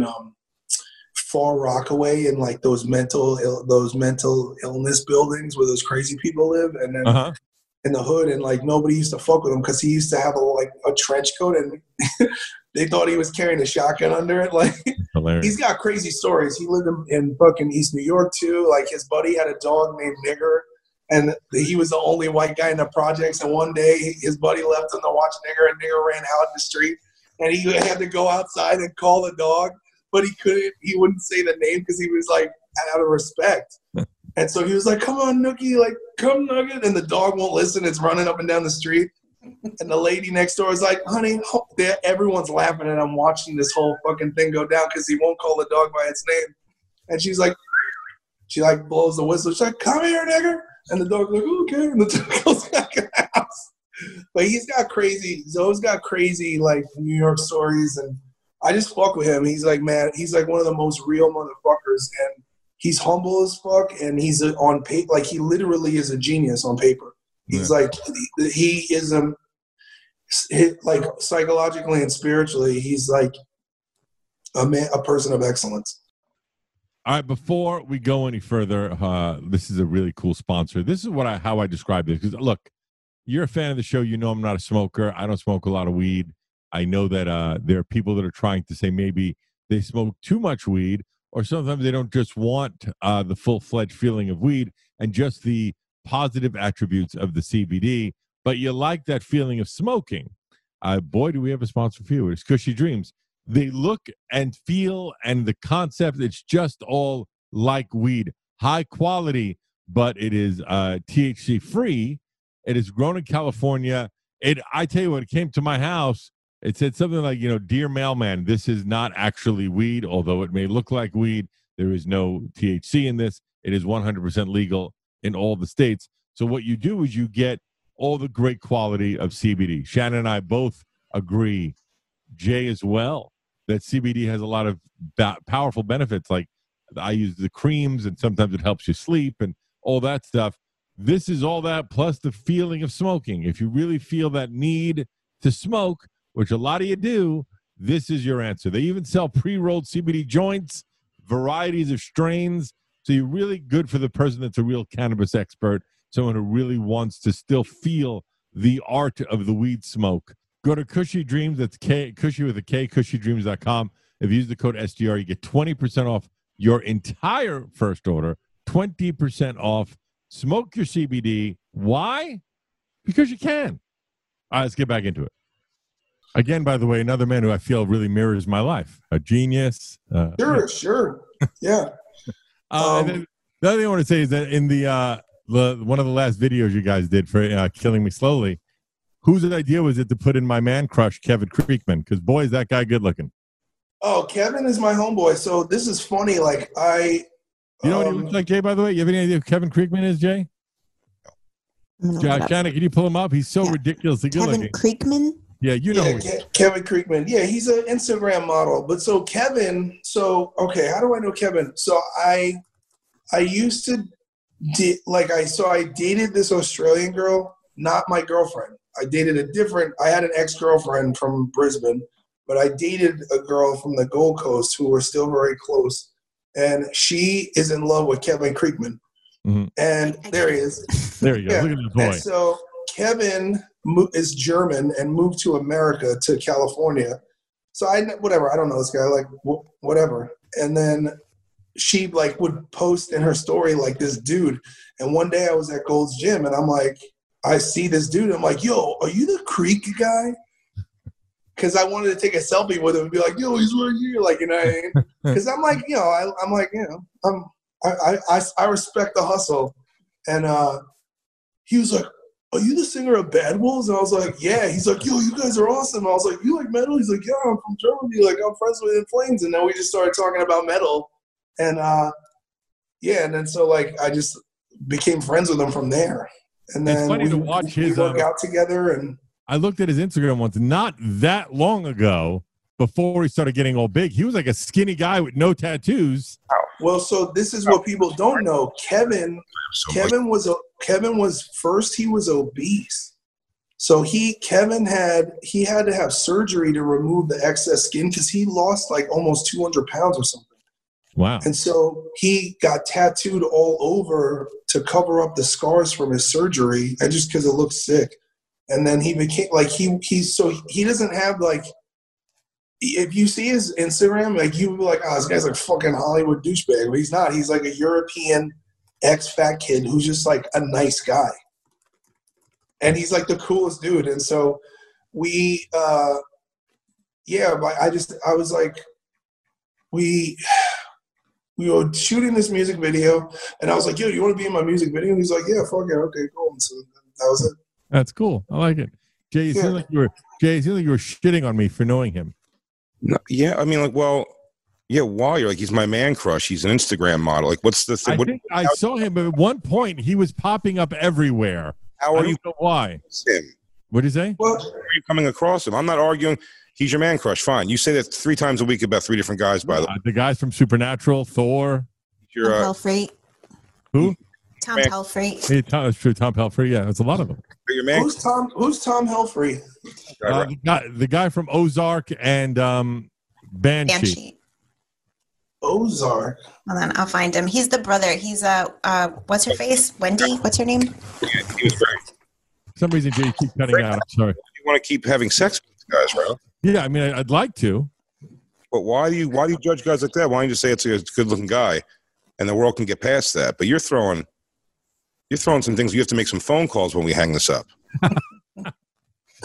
Far Rockaway in like those mental illness buildings where those crazy people live. And then in the hood, and like nobody used to fuck with him because he used to have a trench coat, and they thought he was carrying a shotgun under it. Like, hilarious. He's got crazy stories. He lived in fucking East New York too. Like, his buddy had a dog named Nigger, and he was the only white guy in the projects. And one day his buddy left him to watch Nigger, and Nigger ran out in the street, and he had to go outside and call the dog, but he wouldn't say the name because he was like out of respect. And so he was like, come on, Nookie, like, come, Nugget. And the dog won't listen. It's running up and down the street. And the lady next door is like, honey, everyone's laughing, and I'm watching this whole fucking thing go down because he won't call the dog by its name. And she blows the whistle. She's like, come here, nigger. And the dog's like, okay. And the dog goes back in the house. But Zoe's got crazy, like, New York stories. And I just fuck with him. He's like, man, he's like one of the most real motherfuckers. And he's humble as fuck, and he's on paper. Like, he literally is a genius on paper. He's like, he is like psychologically and spiritually, he's like a person of excellence. All right, before we go any further, this is a really cool sponsor. This is how I describe this. Because look, you're a fan of the show. You know I'm not a smoker. I don't smoke a lot of weed. I know that there are people that are trying to say maybe they smoke too much weed, or sometimes they don't just want the full-fledged feeling of weed and just the positive attributes of the CBD, but you like that feeling of smoking. boy, do we have a sponsor for you. It's Cushy Dreams. They look and feel, and the concept, it's just all like weed. High quality, but it is THC free. It is grown in California. I tell you what, it came to my house. It said something like, dear mailman, this is not actually weed, although it may look like weed. There is no THC in this. It is 100% legal in all the states. So what you do is you get all the great quality of CBD. Shannon and I both agree, Jay as well, that CBD has a lot of powerful benefits. Like I use the creams, and sometimes it helps you sleep and all that stuff. This is all that plus the feeling of smoking. If you really feel that need to smoke, which a lot of you do, this is your answer. They even sell pre-rolled CBD joints, varieties of strains. So you're really good for the person that's a real cannabis expert, someone who really wants to still feel the art of the weed smoke. Go to Cushy Dreams, that's Cushy with a K, cushydreams.com. If you use the code SDR, you get 20% off your entire first order, 20% off. Smoke your CBD. Why? Because you can. All right, let's get back into it. Again, by the way, another man who I feel really mirrors my life. A genius. Sure. Yeah. And then the other thing I want to say is that in the one of the last videos you guys did for Killing Me Slowly, whose idea was it to put in my man crush, Kevin Creekman? Because, boy, is that guy good looking. Oh, Kevin is my homeboy. So this is funny. Like, You know what he looks like, Jay, by the way? You have any idea who Kevin Creekman is, Jay? Shannon, can you pull him up? He's so ridiculously good looking. Kevin Creekman? Yeah, you know. Kevin Creekman. Yeah, he's an Instagram model. But so Kevin, okay, how do I know Kevin? So I used to, I dated this Australian girl, not my girlfriend. I had an ex-girlfriend from Brisbane, but I dated a girl from the Gold Coast who were still very close. And she is in love with Kevin Creekman. Mm-hmm. And there he is. There you go. Look at the boy. And so Kevin is German and moved to America, to California. So I don't know this guy, like whatever. And then she would post in her story like this dude. And one day I was at Gold's Gym and I'm like, I see this dude. I'm like, yo, are you the Creek guy? Because I wanted to take a selfie with him and be like, yo, he's right here. Like, you know what I mean? Because I'm like, I respect the hustle. And he was like, are you the singer of Bad Wolves? And I was like, yeah. He's like, yo, you guys are awesome. I was like, you like metal? He's like, yeah, I'm from Germany. Like, I'm friends with In Flames. And then we just started talking about metal. And, and then so, I just became friends with him from there. And then it's funny to watch his work out together. And I looked at his Instagram once, not that long ago, before he started getting all big. He was like a skinny guy with no tattoos. Well, so this is what people don't know. Kevin was first, he was obese. So Kevin had to have surgery to remove the excess skin because he lost almost 200 pounds or something. Wow. And so he got tattooed all over to cover up the scars from his surgery, and just because it looked sick. And then he became he doesn't have if you see his Instagram, you would be like, oh, this guy's fucking Hollywood douchebag. But he's not. He's a European ex-fat kid who's just a nice guy. And he's the coolest dude. And so we, I was we were shooting this music video, and I was like, yo, you want to be in my music video? And he's like, yeah, fuck it. Okay, cool. And so that was it. That's cool. I like it. Jay, it seems like you were shitting on me for knowing him. No, yeah, I mean, why? You're he's my man crush. He's an Instagram model. What's the thing? I saw him, but at one point he was popping up everywhere. How are you? Why? Him. What did you say? Well, how are you coming across him? I'm not arguing. He's your man crush. Fine. You say that 3 times a week about 3 different guys, by the way. The guys from Supernatural, Thor. Tom Pelfrey. Who? Tom Pelfrey. Hey, that's true. Tom Pelfrey. Yeah, there's a lot of them. Your man. Who's Tom Pelfrey? The guy from Ozark and Banshee. Ozark. Hold on, I'll find him. He's the brother. He's what's her face? Wendy? What's her name? Yeah, he was great. For some reason, Jay, you keep cutting out. I'm sorry. You want to keep having sex with these guys, right? Yeah, I mean, I'd like to. But why do you judge guys like that? Why don't you just say it's a good-looking guy, and the world can get past that? But you're throwing some things. You have to make some phone calls when we hang this up.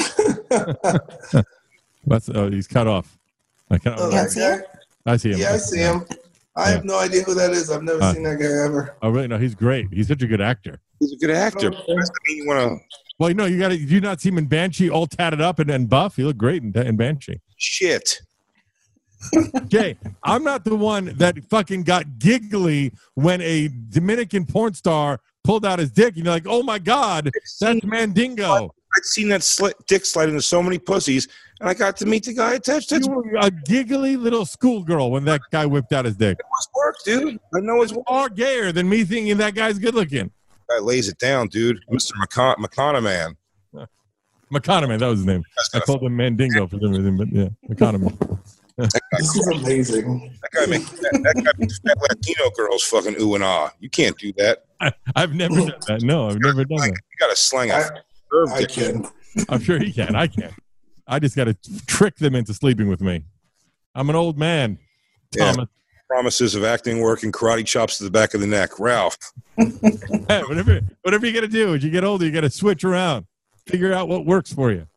He's cut off. I can't. That guy? I see him. Yeah, I see him. I have no idea who that is. I've never seen that guy ever. Oh, really? No, he's great. He's such a good actor. He's a good actor. You want to? Well, you got to. Did you not see him in Banshee, all tatted up and buff? He looked great in Banshee. Shit. Jay, I'm not the one that fucking got giggly when a Dominican porn star pulled out his dick. And you're like, oh my God, that's Mandingo. I'd seen that dick slide into so many pussies, and I got to meet the guy attached to it. You were a giggly little schoolgirl when that guy whipped out his dick. It was work, dude. I know it's far gayer than me thinking that guy's good looking. Guy lays it down, dude. Mr. McConaughey. McConaughey, that was his name. I called him Mandingo for some reason, but yeah, McConaughey. This is amazing. That guy makes that Latino girls fucking ooh and ah. You can't do that. I've never done that. No, I've never done that. You got to slang it. I can. I'm sure he can. I can't. I just got to trick them into sleeping with me. I'm an old man. Thomas. Yeah. Promises of acting work and karate chops to the back of the neck. Ralph. Hey, whatever you got to do as you get older, you got to switch around. Figure out what works for you.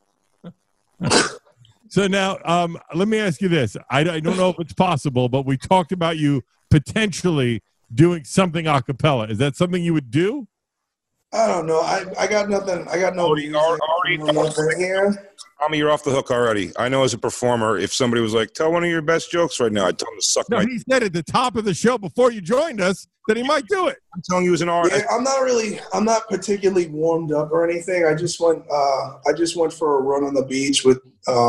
So now, let me ask you this. I don't know if it's possible, but we talked about you potentially doing something a cappella. Is that something you would do? I don't know. I got nothing. I got no nothing here. Tommy, you're off the hook already. I know as a performer, if somebody was like, tell one of your best jokes right now, I'd tell them to suck my... He said at the top of the show before you joined us that he might do it. I'm telling you as an artist. Yeah, I'm not particularly warmed up or anything. I just went for a run on the beach with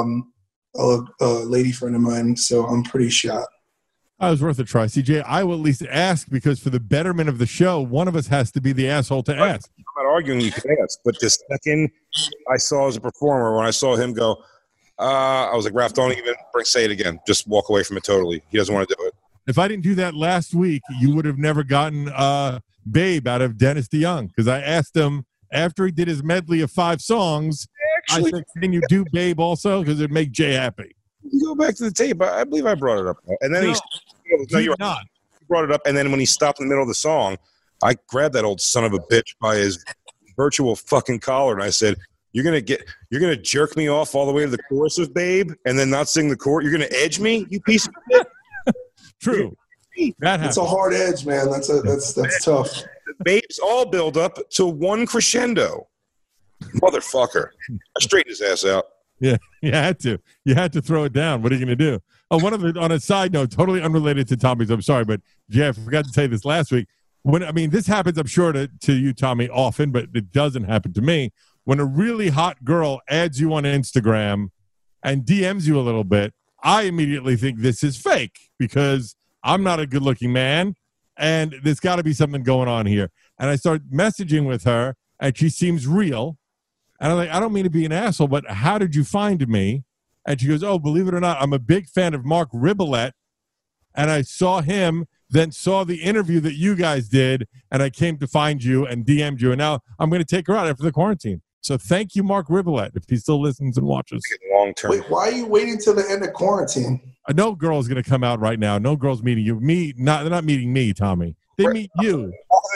a lady friend of mine, so I'm pretty shot. I was worth a try. CJ, I will at least ask because for the betterment of the show, one of us has to be the asshole to ask. I'm not arguing you can ask, but the second I saw as a performer, when I saw him go, I was like, Ralph, don't even say it again. Just walk away from it totally. He doesn't want to do it. If I didn't do that last week, you would have never gotten Babe out of Dennis DeYoung because I asked him after he did his medley of 5 songs, I said, can you do Babe also? Because it'd make Jay happy. You go back to the tape. I believe I brought it up. And then you're not. He brought it up, and then when he stopped in the middle of the song, I grabbed that old son of a bitch by his virtual fucking collar, and I said, you're gonna jerk me off all the way to the chorus of Babe, and then not sing the chorus? You're gonna edge me, you piece of shit? True. That it's a hard edge, man. That's tough. The Babes all build up to one crescendo. Motherfucker. I straightened his ass out. Yeah, you had to. You had to throw it down. What are you going to do? Oh, on a side note, totally unrelated to Tommy's. I'm sorry, but Jay, I forgot to say this last week. This happens, I'm sure, to you, Tommy, often, but it doesn't happen to me. When a really hot girl adds you on Instagram and DMs you a little bit, I immediately think this is fake because I'm not a good-looking man, and there's got to be something going on here. And I start messaging with her, and she seems real. And I'm like, I don't mean to be an asshole, but how did you find me? And she goes, oh, believe it or not, I'm a big fan of Mark Ribbolette. And I saw him, then saw the interview that you guys did, and I came to find you and DM'd you. And now I'm going to take her out after the quarantine. So thank you, Mark Ribbolette, if he still listens and watches. Long term. Wait, why are you waiting till the end of quarantine? No girl is going to come out right now. No girl's meeting you. They're not meeting me, Tommy. They meet you.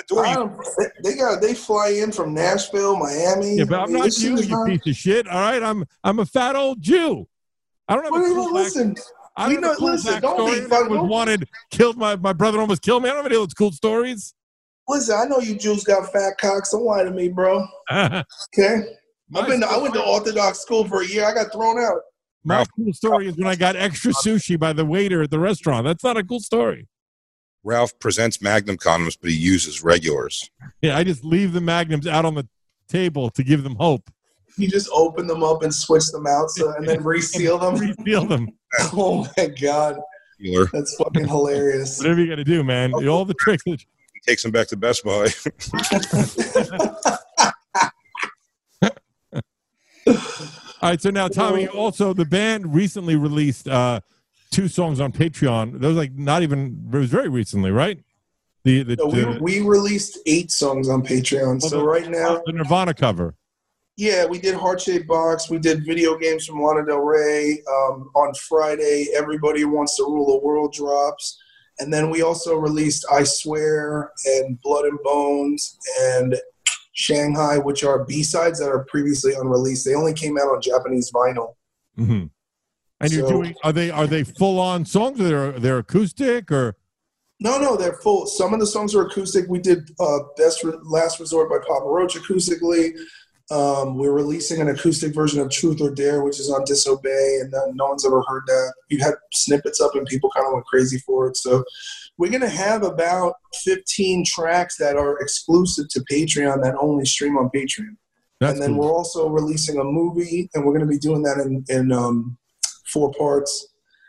They fly in from Nashville, Miami. Yeah, but I'm not you piece of shit. All right, I'm a fat old Jew. I don't have a cool listen. I don't know. Listen, don't be fucking was wanted, killed. My brother almost killed me. I don't have any of those cool stories. Listen, I know you Jews got fat cocks. Don't lie to me, bro. Okay. I went to Orthodox school for a year. I got thrown out. My cool story is when I got extra sushi by the waiter at the restaurant. That's not a cool story. Ralph presents Magnum condoms, but he uses regulars. Yeah, I just leave the Magnums out on the table to give them hope. You just open them up and switch them out and then reseal them? Reseal them. Oh, my God. That's fucking hilarious. Whatever you got to do, man. All the tricks. He takes them back to Best Buy. All right, so now, Tommy, also the band recently released 2 songs on Patreon. Those it was very recently, right? We released 8 songs on Patreon. So right now, the Nirvana cover. Yeah, we did Heart Shaped Box. We did Video Games from Lana Del Rey. On Friday, Everybody Wants to Rule the World drops. And then we also released I Swear and Blood and Bones and Shanghai, which are B-sides that are previously unreleased. They only came out on Japanese vinyl. Mm-hmm. And you're doing, are they full on songs, or they're acoustic, or? No, they're full. Some of the songs are acoustic. We did Last Resort by Papa Roach acoustically. We're releasing an acoustic version of Truth or Dare, which is on Disobey, and no one's ever heard that. You had snippets up and people kind of went crazy for it. So we're going to have about 15 tracks that are exclusive to Patreon that only stream on Patreon. And then we're also releasing a movie, and we're going to be doing that in 4 parts.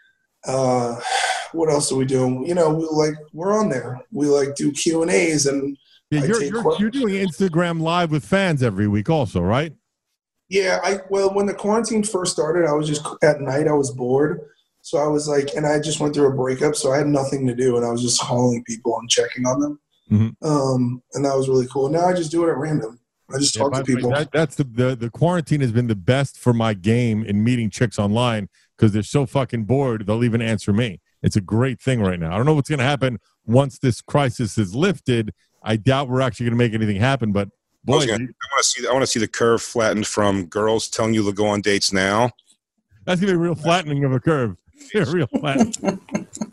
What else are we doing? You know, we're on there. We do Q&As, and yeah, you're doing Instagram Live with fans every week also, right? Yeah, when the quarantine first started, I was just at night, I was bored. So I was and I just went through a breakup, so I had nothing to do, and I was just calling people and checking on them. Mm-hmm. And that was really cool. Now I just do it at random. I just talk to people. That's the quarantine has been the best for my game in meeting chicks online, because they're so fucking bored, they'll even answer me. It's a great thing right now. I don't know what's going to happen once this crisis is lifted. I doubt we're actually going to make anything happen, but boy, I want to see the curve flattened from girls telling you to go on dates now. That's going to be a real flattening of a curve. A real flattening.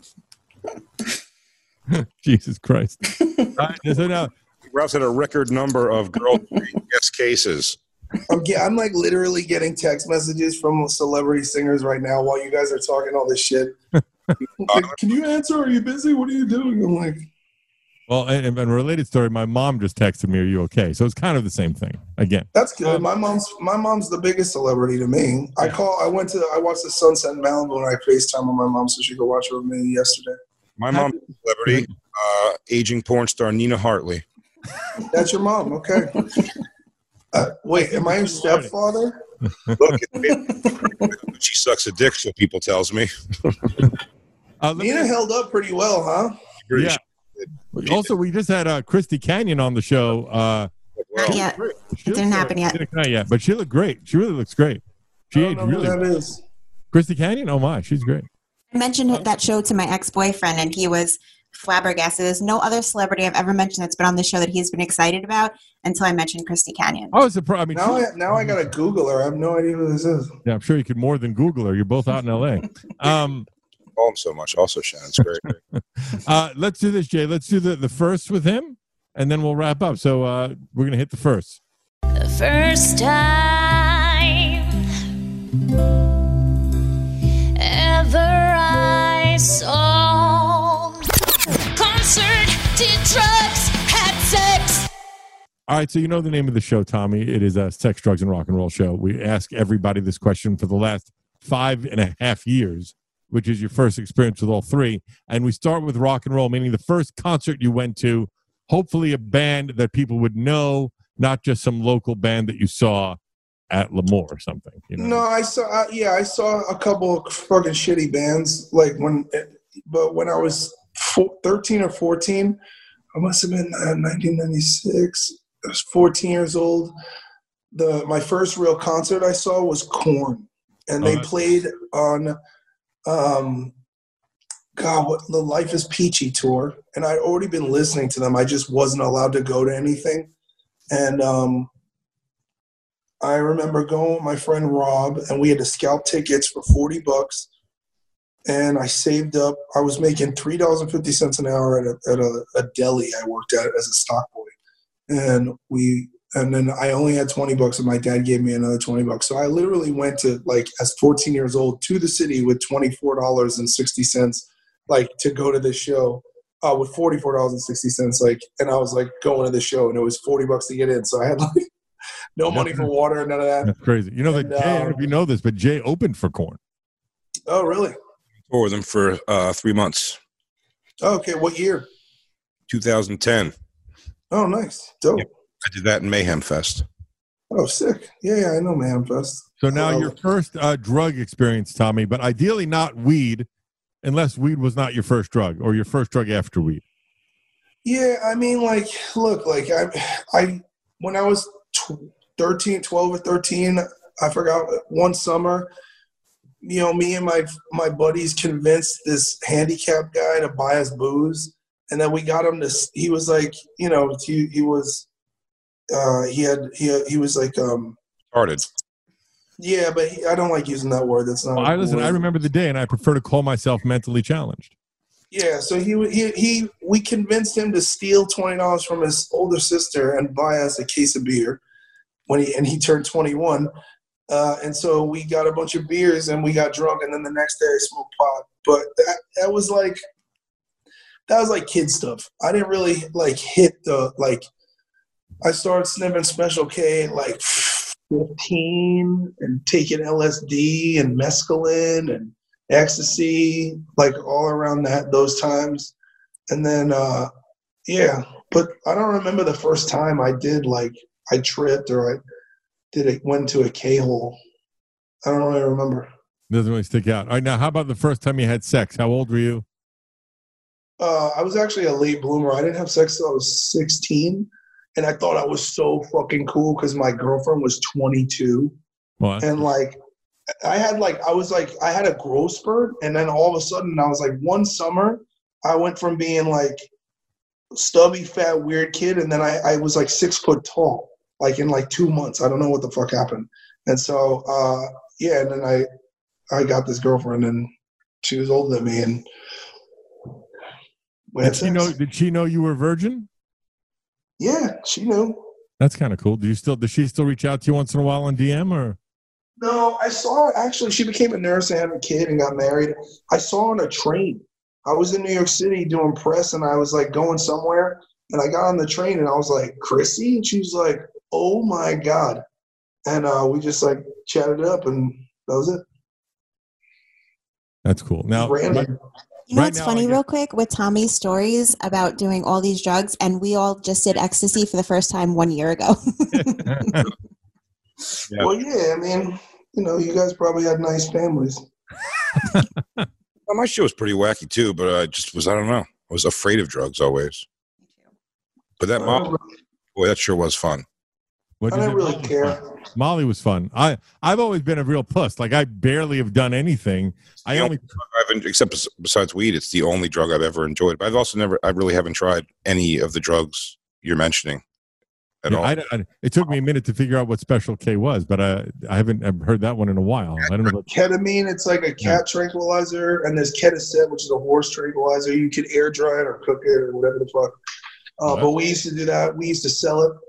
Jesus Christ. So now, Ralph's had a record number of girl guest cases. I'm literally getting text messages from celebrity singers right now while you guys are talking all this shit. Can you answer? Are you busy? What are you doing? I'm like, well, and a related story, my mom just texted me, "Are you okay?" So it's kind of the same thing again. That's good. My mom's the biggest celebrity to me. I watched the sunset in Malibu, and I FaceTime with my mom so she could watch it with me yesterday. My mom's a celebrity, aging porn star Nina Hartley. That's your mom, okay? Wait, am I your stepfather? Look, she sucks a dick, so people tells me. Nina held up pretty well, huh? Yeah. Also, we just had Christy Canyon on the show. Not yet. It didn't happen yet. Not yet, but she looked great. She really looks great. She aged really well. That is. Christy Canyon? Oh, my. She's great. I mentioned that show to my ex-boyfriend, and he was flabbergasted. There's no other celebrity I've ever mentioned that's been on the show that he's been excited about until I mentioned Christy Canyon. Oh, surprised. I mean, now I got to Google her. I have no idea who this is. Yeah, I'm sure you could more than Google her. You're both out in L.A. Call him so much. Also, Shannon's great. Let's do this, Jay. Let's do the first with him, and then we'll wrap up. So we're going to hit the first. The first time ever I saw concert, did drugs, had sex. All right, so you know the name of the show, Tommy. It is a Sex, Drugs, and Rock and Roll show. We ask everybody this question for the last 5.5 years, which is your first experience with all three. And we start with rock and roll, meaning the first concert you went to, hopefully a band that people would know, not just some local band that you saw at Lemoore or something. You know? No, I saw a couple of fucking shitty bands. But when I was 13 or 14, I must have been 1996. I was 14 years old. My first real concert I saw was Korn, and they played on the Life is Peachy tour, and I'd already been listening to them. I just wasn't allowed to go to anything. And I remember going with my friend Rob, and we had to scalp tickets for $40. And I saved up. I was making $3.50 an hour at a deli I worked at as a stock boy. And then I only had $20, and my dad gave me another $20. So I literally went to, as 14 years old, to the city with $24.60, to go to this show. With $44.60, and I was going to the show, and it was $40 to get in. So I had no money for water, none of that. That's crazy. You know that Jay, I don't know if you know this, but Jay opened for Korn. Oh, really? Toured with them for 3 months. Okay, what year? 2010. Oh, nice, dope. Yeah, I did that in Mayhem Fest. Oh, sick. Yeah, I know Mayhem Fest. So now your first drug experience, Tommy, but ideally not weed. Unless weed was not your first drug, or your first drug after weed. Yeah, I mean, look, I when I was 12 or 13, I forgot, one summer, me and my buddies convinced this handicapped guy to buy us booze, and then we got him to. He was he was he was like Started. Yeah, but I don't like using that word. That's not. Well, I remember the day, and I prefer to call myself mentally challenged. Yeah, so we convinced him to steal $20 from his older sister and buy us a case of beer when he turned 21. And so we got a bunch of beers and we got drunk, and then the next day I smoked pot. But that was like kid stuff. I didn't really like hit the like. I started sniffing Special K at like 15 and taking LSD and mescaline and ecstasy, like all around those times. And then yeah, but I don't remember the first time I did, like I tripped or went to a K-hole. I don't really remember. Doesn't really stick out. All right, now how about the first time you had sex? How old were you? I was actually a late bloomer. I didn't have sex till I was 16, and I thought I was so fucking cool because my girlfriend was 22. What? And like I had a growth spurt, and then all of a sudden I was like, one summer I went from being like stubby, fat, weird kid, and then I was like 6 foot tall, like in like 2 months. I don't know what the fuck happened. And so yeah, and then I got this girlfriend, and she was older than me, and did she know you were a virgin? Yeah, she knew. That's kind of cool. Does she still reach out to you once in a while on DM or? No, I saw her. Actually, she became a nurse and had a kid and got married. I saw her on a train. I was in New York City doing press, and I was like going somewhere, and I got on the train, and I was like, Chrissy? And she was like, oh my God. And we just like chatted it up, and that was it. That's cool. Now, you know what's funny real quick with Tommy's stories about doing all these drugs, and we all just did ecstasy for the first time 1 year ago. Yeah. Well, yeah, I mean, you guys probably had nice families. Well, my shit was pretty wacky too, but I don't know. I was afraid of drugs always. But that that sure was fun. I didn't really care. Molly was fun. I've always been a real puss. Like I barely have done anything. Except besides weed, it's the only drug I've ever enjoyed. But I really haven't tried any of the drugs you're mentioning at all. It took me a minute to figure out what Special K was, but I haven't heard that one in a while. I don't know. Ketamine, it's like a cat tranquilizer, and there's Ketaset, which is a horse tranquilizer. You can air dry it or cook it or whatever the fuck. But we used to do that. We used to sell it.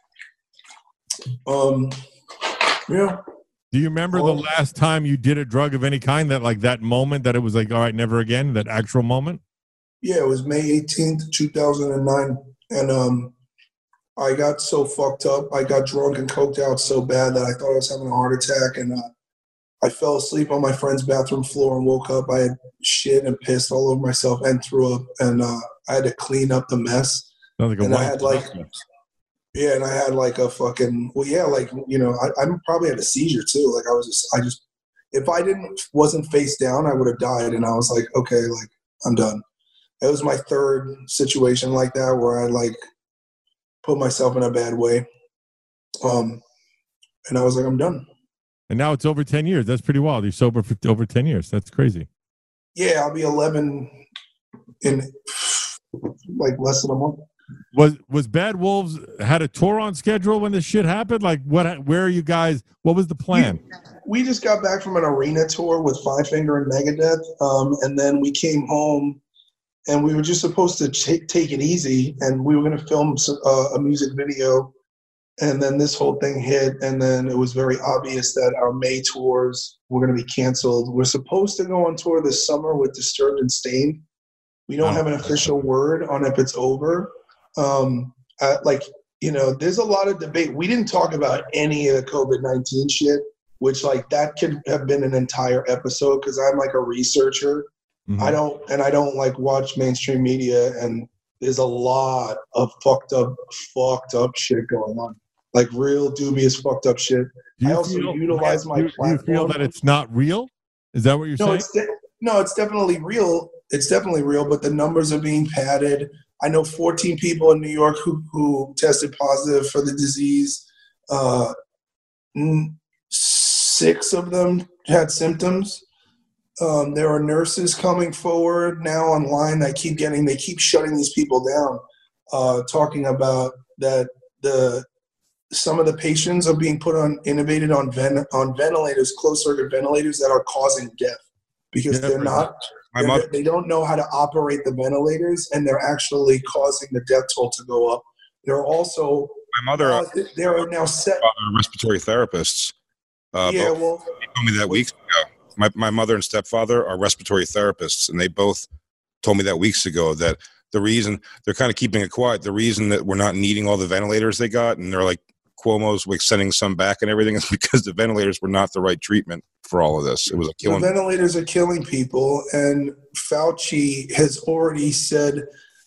Yeah. Do you remember the last time you did a drug of any kind, that moment that it was like, all right, never again, that actual moment? Yeah, it was May 18th, 2009. And I got so fucked up. I got drunk and coked out so bad that I thought I was having a heart attack. And I fell asleep on my friend's bathroom floor and woke up. I had shit and pissed all over myself and threw up. And I had to clean up the mess. And I had yeah, and I had like a fucking, I probably had a seizure too. Like if I wasn't face down, I would have died. And I was like, okay, like I'm done. It was my third situation like that where I like put myself in a bad way. And I was like, I'm done. And now it's over 10 years. That's pretty wild. You're sober for over 10 years. That's crazy. Yeah, I'll be 11 in like less than a month. Was Bad Wolves had a tour on schedule when this shit happened? Like where are you guys? What was the plan? We just got back from an arena tour with Five Finger and Megadeth. And then we came home and we were just supposed to take it easy, and we were going to film a music video. And then this whole thing hit, and then it was very obvious that our May tours were going to be canceled. We're supposed to go on tour this summer with Disturbed and Stained. We don't have an official word on if it's over. There's a lot of debate. We didn't talk about any of the COVID-19 shit, which like that could have been an entire episode because I'm like a researcher. Mm-hmm. I don't like watch mainstream media, and there's a lot of fucked up shit going on. Like real dubious fucked up shit. I also utilize my platform. Do you feel that it's not real? Is that what you're saying? It's definitely real. It's definitely real, but the numbers are being padded. I know 14 people in New York who tested positive for the disease. 6 of them had symptoms. There are nurses coming forward now online that they keep shutting these people down, talking about that some of the patients are being intubated on ventilators, closed-circuit ventilators that are causing death because they don't know how to operate the ventilators, and they're actually causing the death toll to go up. There are also there are now respiratory therapists. They told me that weeks ago. My mother and stepfather are respiratory therapists, and they both told me that weeks ago that the reason they're kind of keeping it quiet, the reason that we're not needing all the ventilators they got, and they're like Cuomo's like sending some back and everything, is because the ventilators were not the right treatment for all of this. It was killing. The ventilators are killing people, and Fauci has already said,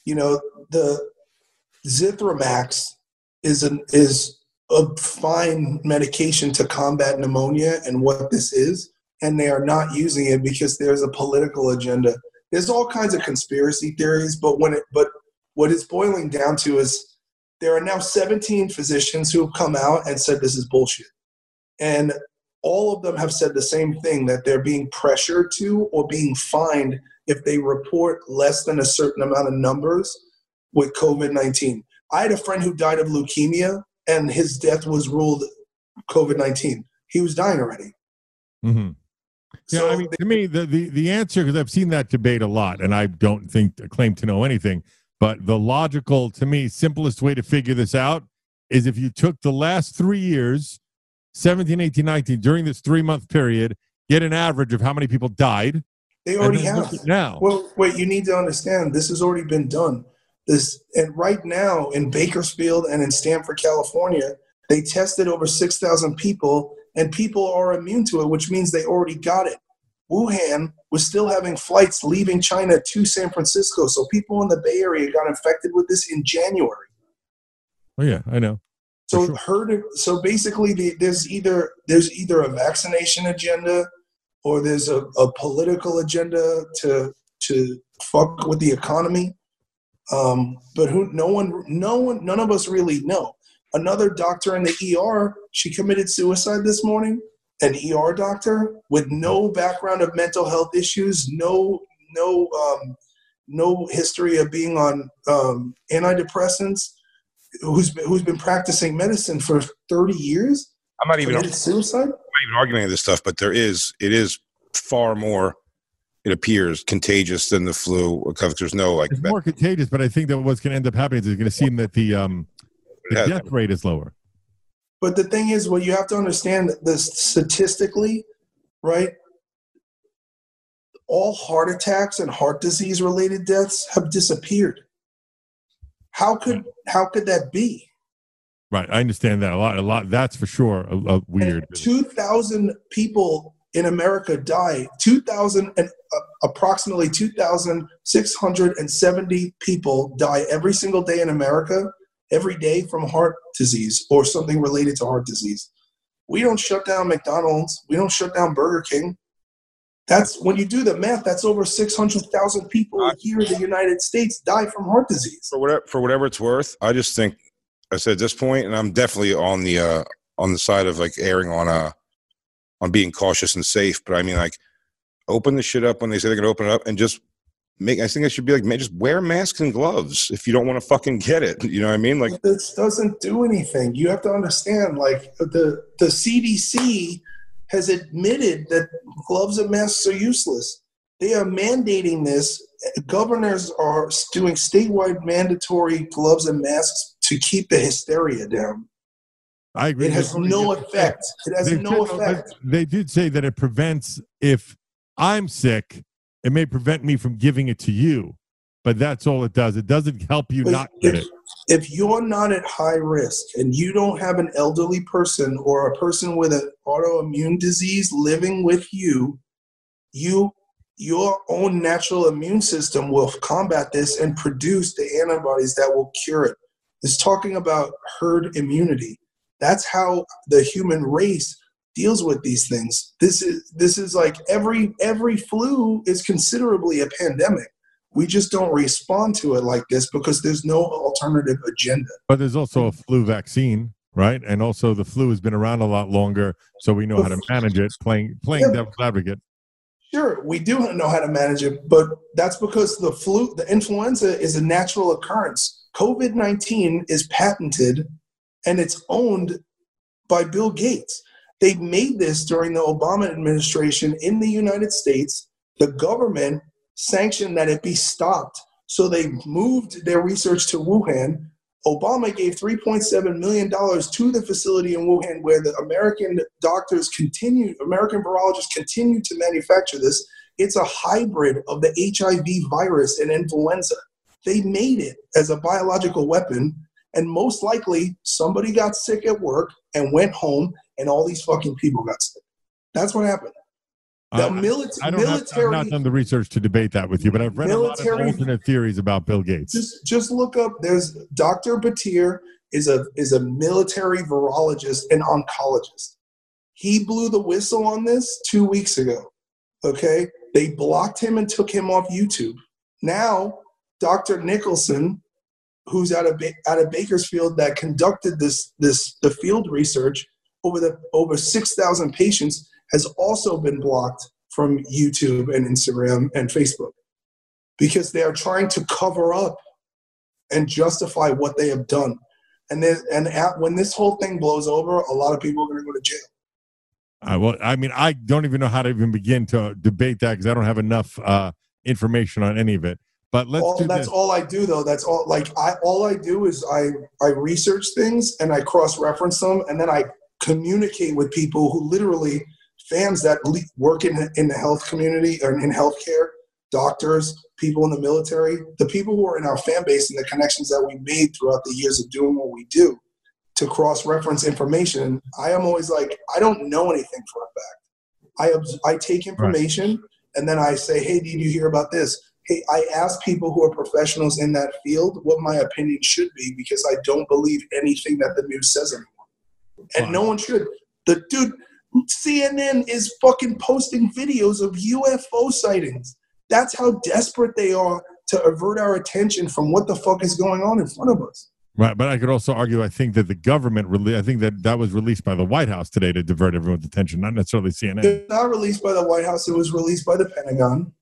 the Zithromax is a fine medication to combat pneumonia and what this is, and they are not using it because there's a political agenda. There's all kinds of conspiracy theories, but what it's boiling down to is there are now 17 physicians who have come out and said this is bullshit. And all of them have said the same thing, that they're being pressured to or being fined if they report less than a certain amount of numbers with COVID-19. I had a friend who died of leukemia, and his death was ruled COVID-19. He was dying already. Mm-hmm. Yeah, I mean, to me, the answer, because I've seen that debate a lot, and I don't claim to know anything, but the logical, to me, simplest way to figure this out is if you took the last 3 years, 17, 18, 19, during this 3-month period, get an average of how many people died. They already have. Now. Well, wait, you need to understand, this has already been done. And right now in Bakersfield and in Stanford, California, they tested over 6,000 people, and people are immune to it, which means they already got it. Wuhan was still having flights leaving China to San Francisco, so people in the Bay Area got infected with this in January. Oh yeah, I know. So So basically, there's either a vaccination agenda, or there's a political agenda to fuck with the economy. But none of us really know. Another doctor in the ER, she committed suicide this morning. An ER doctor with no background of mental health issues, no history of being on antidepressants, who's been practicing medicine for 30 years. I'm not even suicide. I'm not even arguing this stuff, but it is far more, it appears, contagious than the flu, because there's no like. It's more contagious, but I think that what's going to end up happening is it's going to seem that the death rate is lower. But the thing is, what you have to understand, this statistically, right? All heart attacks and heart disease related deaths have disappeared. How could that be? Right, I understand that a lot. That's for sure weird. And 2,000 people in America die. Approximately 2,670 people die every single day in America. Every day from heart disease or something related to heart disease. We don't shut down McDonald's. We don't shut down Burger King. That's when you do the math, that's over 600,000 people here in the United States die from heart disease. For whatever it's worth, I just think, I said at this point, and I'm definitely on the side of like erring on being cautious and safe. But I mean, like, open the shit up when they say they're going to open it up, and just I think it should be like, man, just wear masks and gloves if you don't want to fucking get it. You know what I mean? Like, this doesn't do anything. You have to understand, like, the CDC has admitted that gloves and masks are useless. They are mandating this. Governors are doing statewide mandatory gloves and masks to keep the hysteria down. I agree. It has no effect. It has no effect. They did say that it prevents, if I'm sick, it may prevent me from giving it to you, but that's all it does. It doesn't help you not get it. If you're not at high risk and you don't have an elderly person or a person with an autoimmune disease living with you, your own natural immune system will combat this and produce the antibodies that will cure it. It's talking about herd immunity. That's how the human race deals with these things. This is like every flu is considerably a pandemic. We just don't respond to it like this because there's no alternative agenda. But there's also a flu vaccine, right? And also the flu has been around a lot longer, so we know how to manage it, playing devil's advocate. Sure, we do know how to manage it, but that's because the influenza is a natural occurrence. COVID-19 is patented and it's owned by Bill Gates. They made this during the Obama administration in the United States. The government sanctioned that it be stopped. So they moved their research to Wuhan. Obama gave $3.7 million to the facility in Wuhan where the American American virologists continue to manufacture this. It's a hybrid of the HIV virus and influenza. They made it as a biological weapon, and most likely somebody got sick at work and went home, and all these fucking people got sick. That's what happened. I've not done the research to debate that with you, but I've read a lot of alternate theories about Bill Gates. Just look up. There's Dr. Batir is a military virologist and oncologist. He blew the whistle on this 2 weeks ago. Okay, they blocked him and took him off YouTube. Now, Dr. Nicholson, who's out of Bakersfield, that conducted the field research over 6,000 patients, has also been blocked from YouTube and Instagram and Facebook because they are trying to cover up and justify what they have done. And when this whole thing blows over, a lot of people are going to go to jail. Well, I mean, I don't even know how to even begin to debate that because I don't have enough information on any of it. But that's all I do, though. That's all. All I do is I research things and I cross-reference them, and then I communicate with people who literally fans that work in the health community or in healthcare, doctors, people in the military, the people who are in our fan base and the connections that we made throughout the years of doing what we do to cross-reference information. I am always like, I don't know anything for a fact. I take information and then I say, hey, did you hear about this? Hey, I ask people who are professionals in that field what my opinion should be because I don't believe anything that the news says anymore. And no one should. The dude, CNN is fucking posting videos of UFO sightings. That's how desperate they are to avert our attention from what the fuck is going on in front of us. Right, but I could also argue, I think that the government, I think that was released by the White House today to divert everyone's attention, not necessarily CNN. It's not released by the White House. It was released by the Pentagon.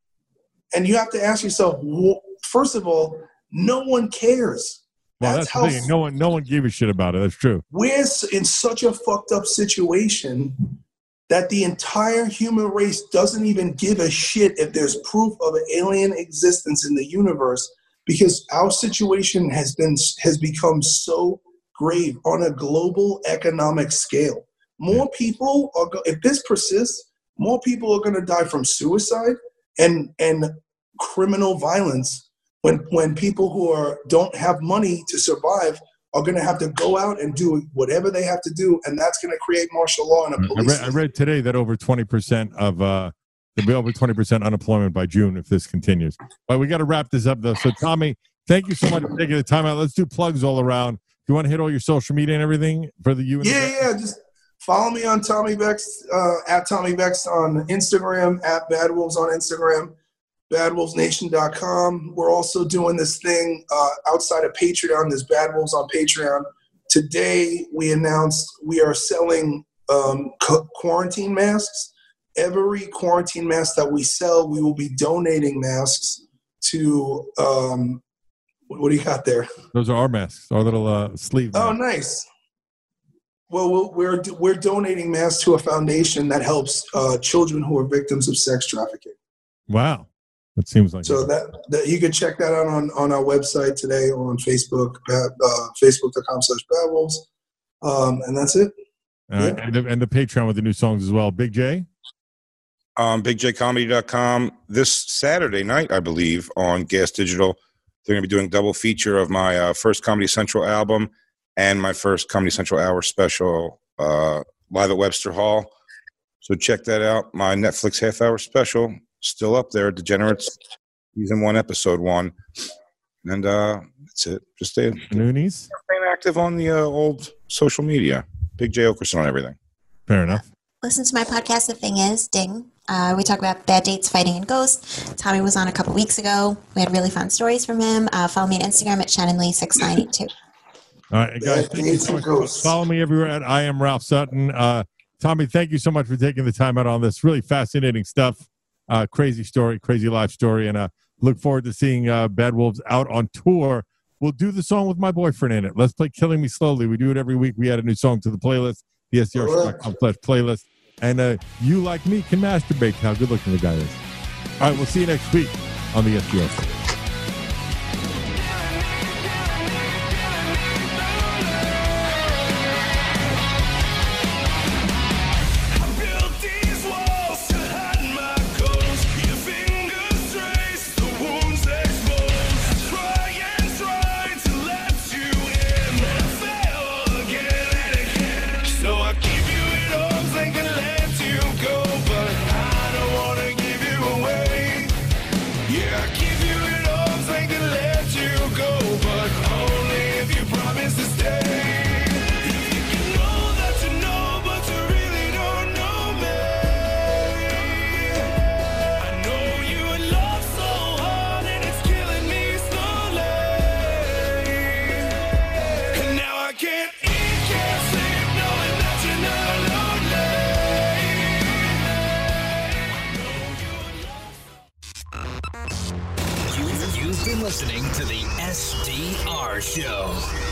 And you have to ask yourself, first of all, no one cares. Well, that's the thing. No one gave a shit about it. That's true. We're in such a fucked up situation that the entire human race doesn't even give a shit if there's proof of an alien existence in the universe because our situation has become so grave on a global economic scale. More people if this persists, more people are going to die from suicide and criminal violence when people who don't have money to survive are going to have to go out and do whatever they have to do, and that's going to create martial law and a police. I read today that over 20% of there'll be over 20% unemployment by June if this continues. But we got to wrap this up though. So Tommy, thank you so much for taking the time out. Let's do plugs all around. Do you want to hit all your social media and everything for the you? Yeah. Just follow me on Tommy Vex at Tommy Vex on Instagram, at Bad Wolves on Instagram. BadWolvesNation.com. We're also doing this thing outside of Patreon. There's Bad Wolves on Patreon. Today, we announced we are selling quarantine masks. Every quarantine mask that we sell, we will be donating masks to what do you got there? Those are our masks, our little sleeve masks. Oh, nice. Well, we're donating masks to a foundation that helps children who are victims of sex trafficking. Wow. It seems like so that you can check that out on our website today or on Facebook, facebook.com/badwolves. And that's it. And the Patreon with the new songs as well. Big J? BigJComedy.com. This Saturday night, I believe, on Gas Digital, they're going to be doing a double feature of my first Comedy Central album and my first Comedy Central Hour special live at Webster Hall. So check that out. My Netflix half-hour special. Still up there, Degenerates, season 1, episode 1. And that's it. Just stay active on the old social media. Big J Okerson on everything. Fair enough. Listen to my podcast, The Thing Is, Ding. We talk about bad dates, fighting, and ghosts. Tommy was on a couple weeks ago. We had really fun stories from him. Follow me on Instagram at ShannonLee6982. All right, guys. Thank you so much. Follow me everywhere at I Am Ralph Sutton. Tommy, thank you so much for taking the time out on this. Really fascinating stuff. Crazy story, crazy life story, and look forward to seeing Bad Wolves out on tour we'll do the song with my boyfriend in it. Let's play Killing Me Slowly. We do it every week. We add a new song to the playlist, the SDR.com/playlist. And you, like me, can masturbate how good looking the guy is. All right, we'll see you next week on the SDR. You've been listening to the SDR Show.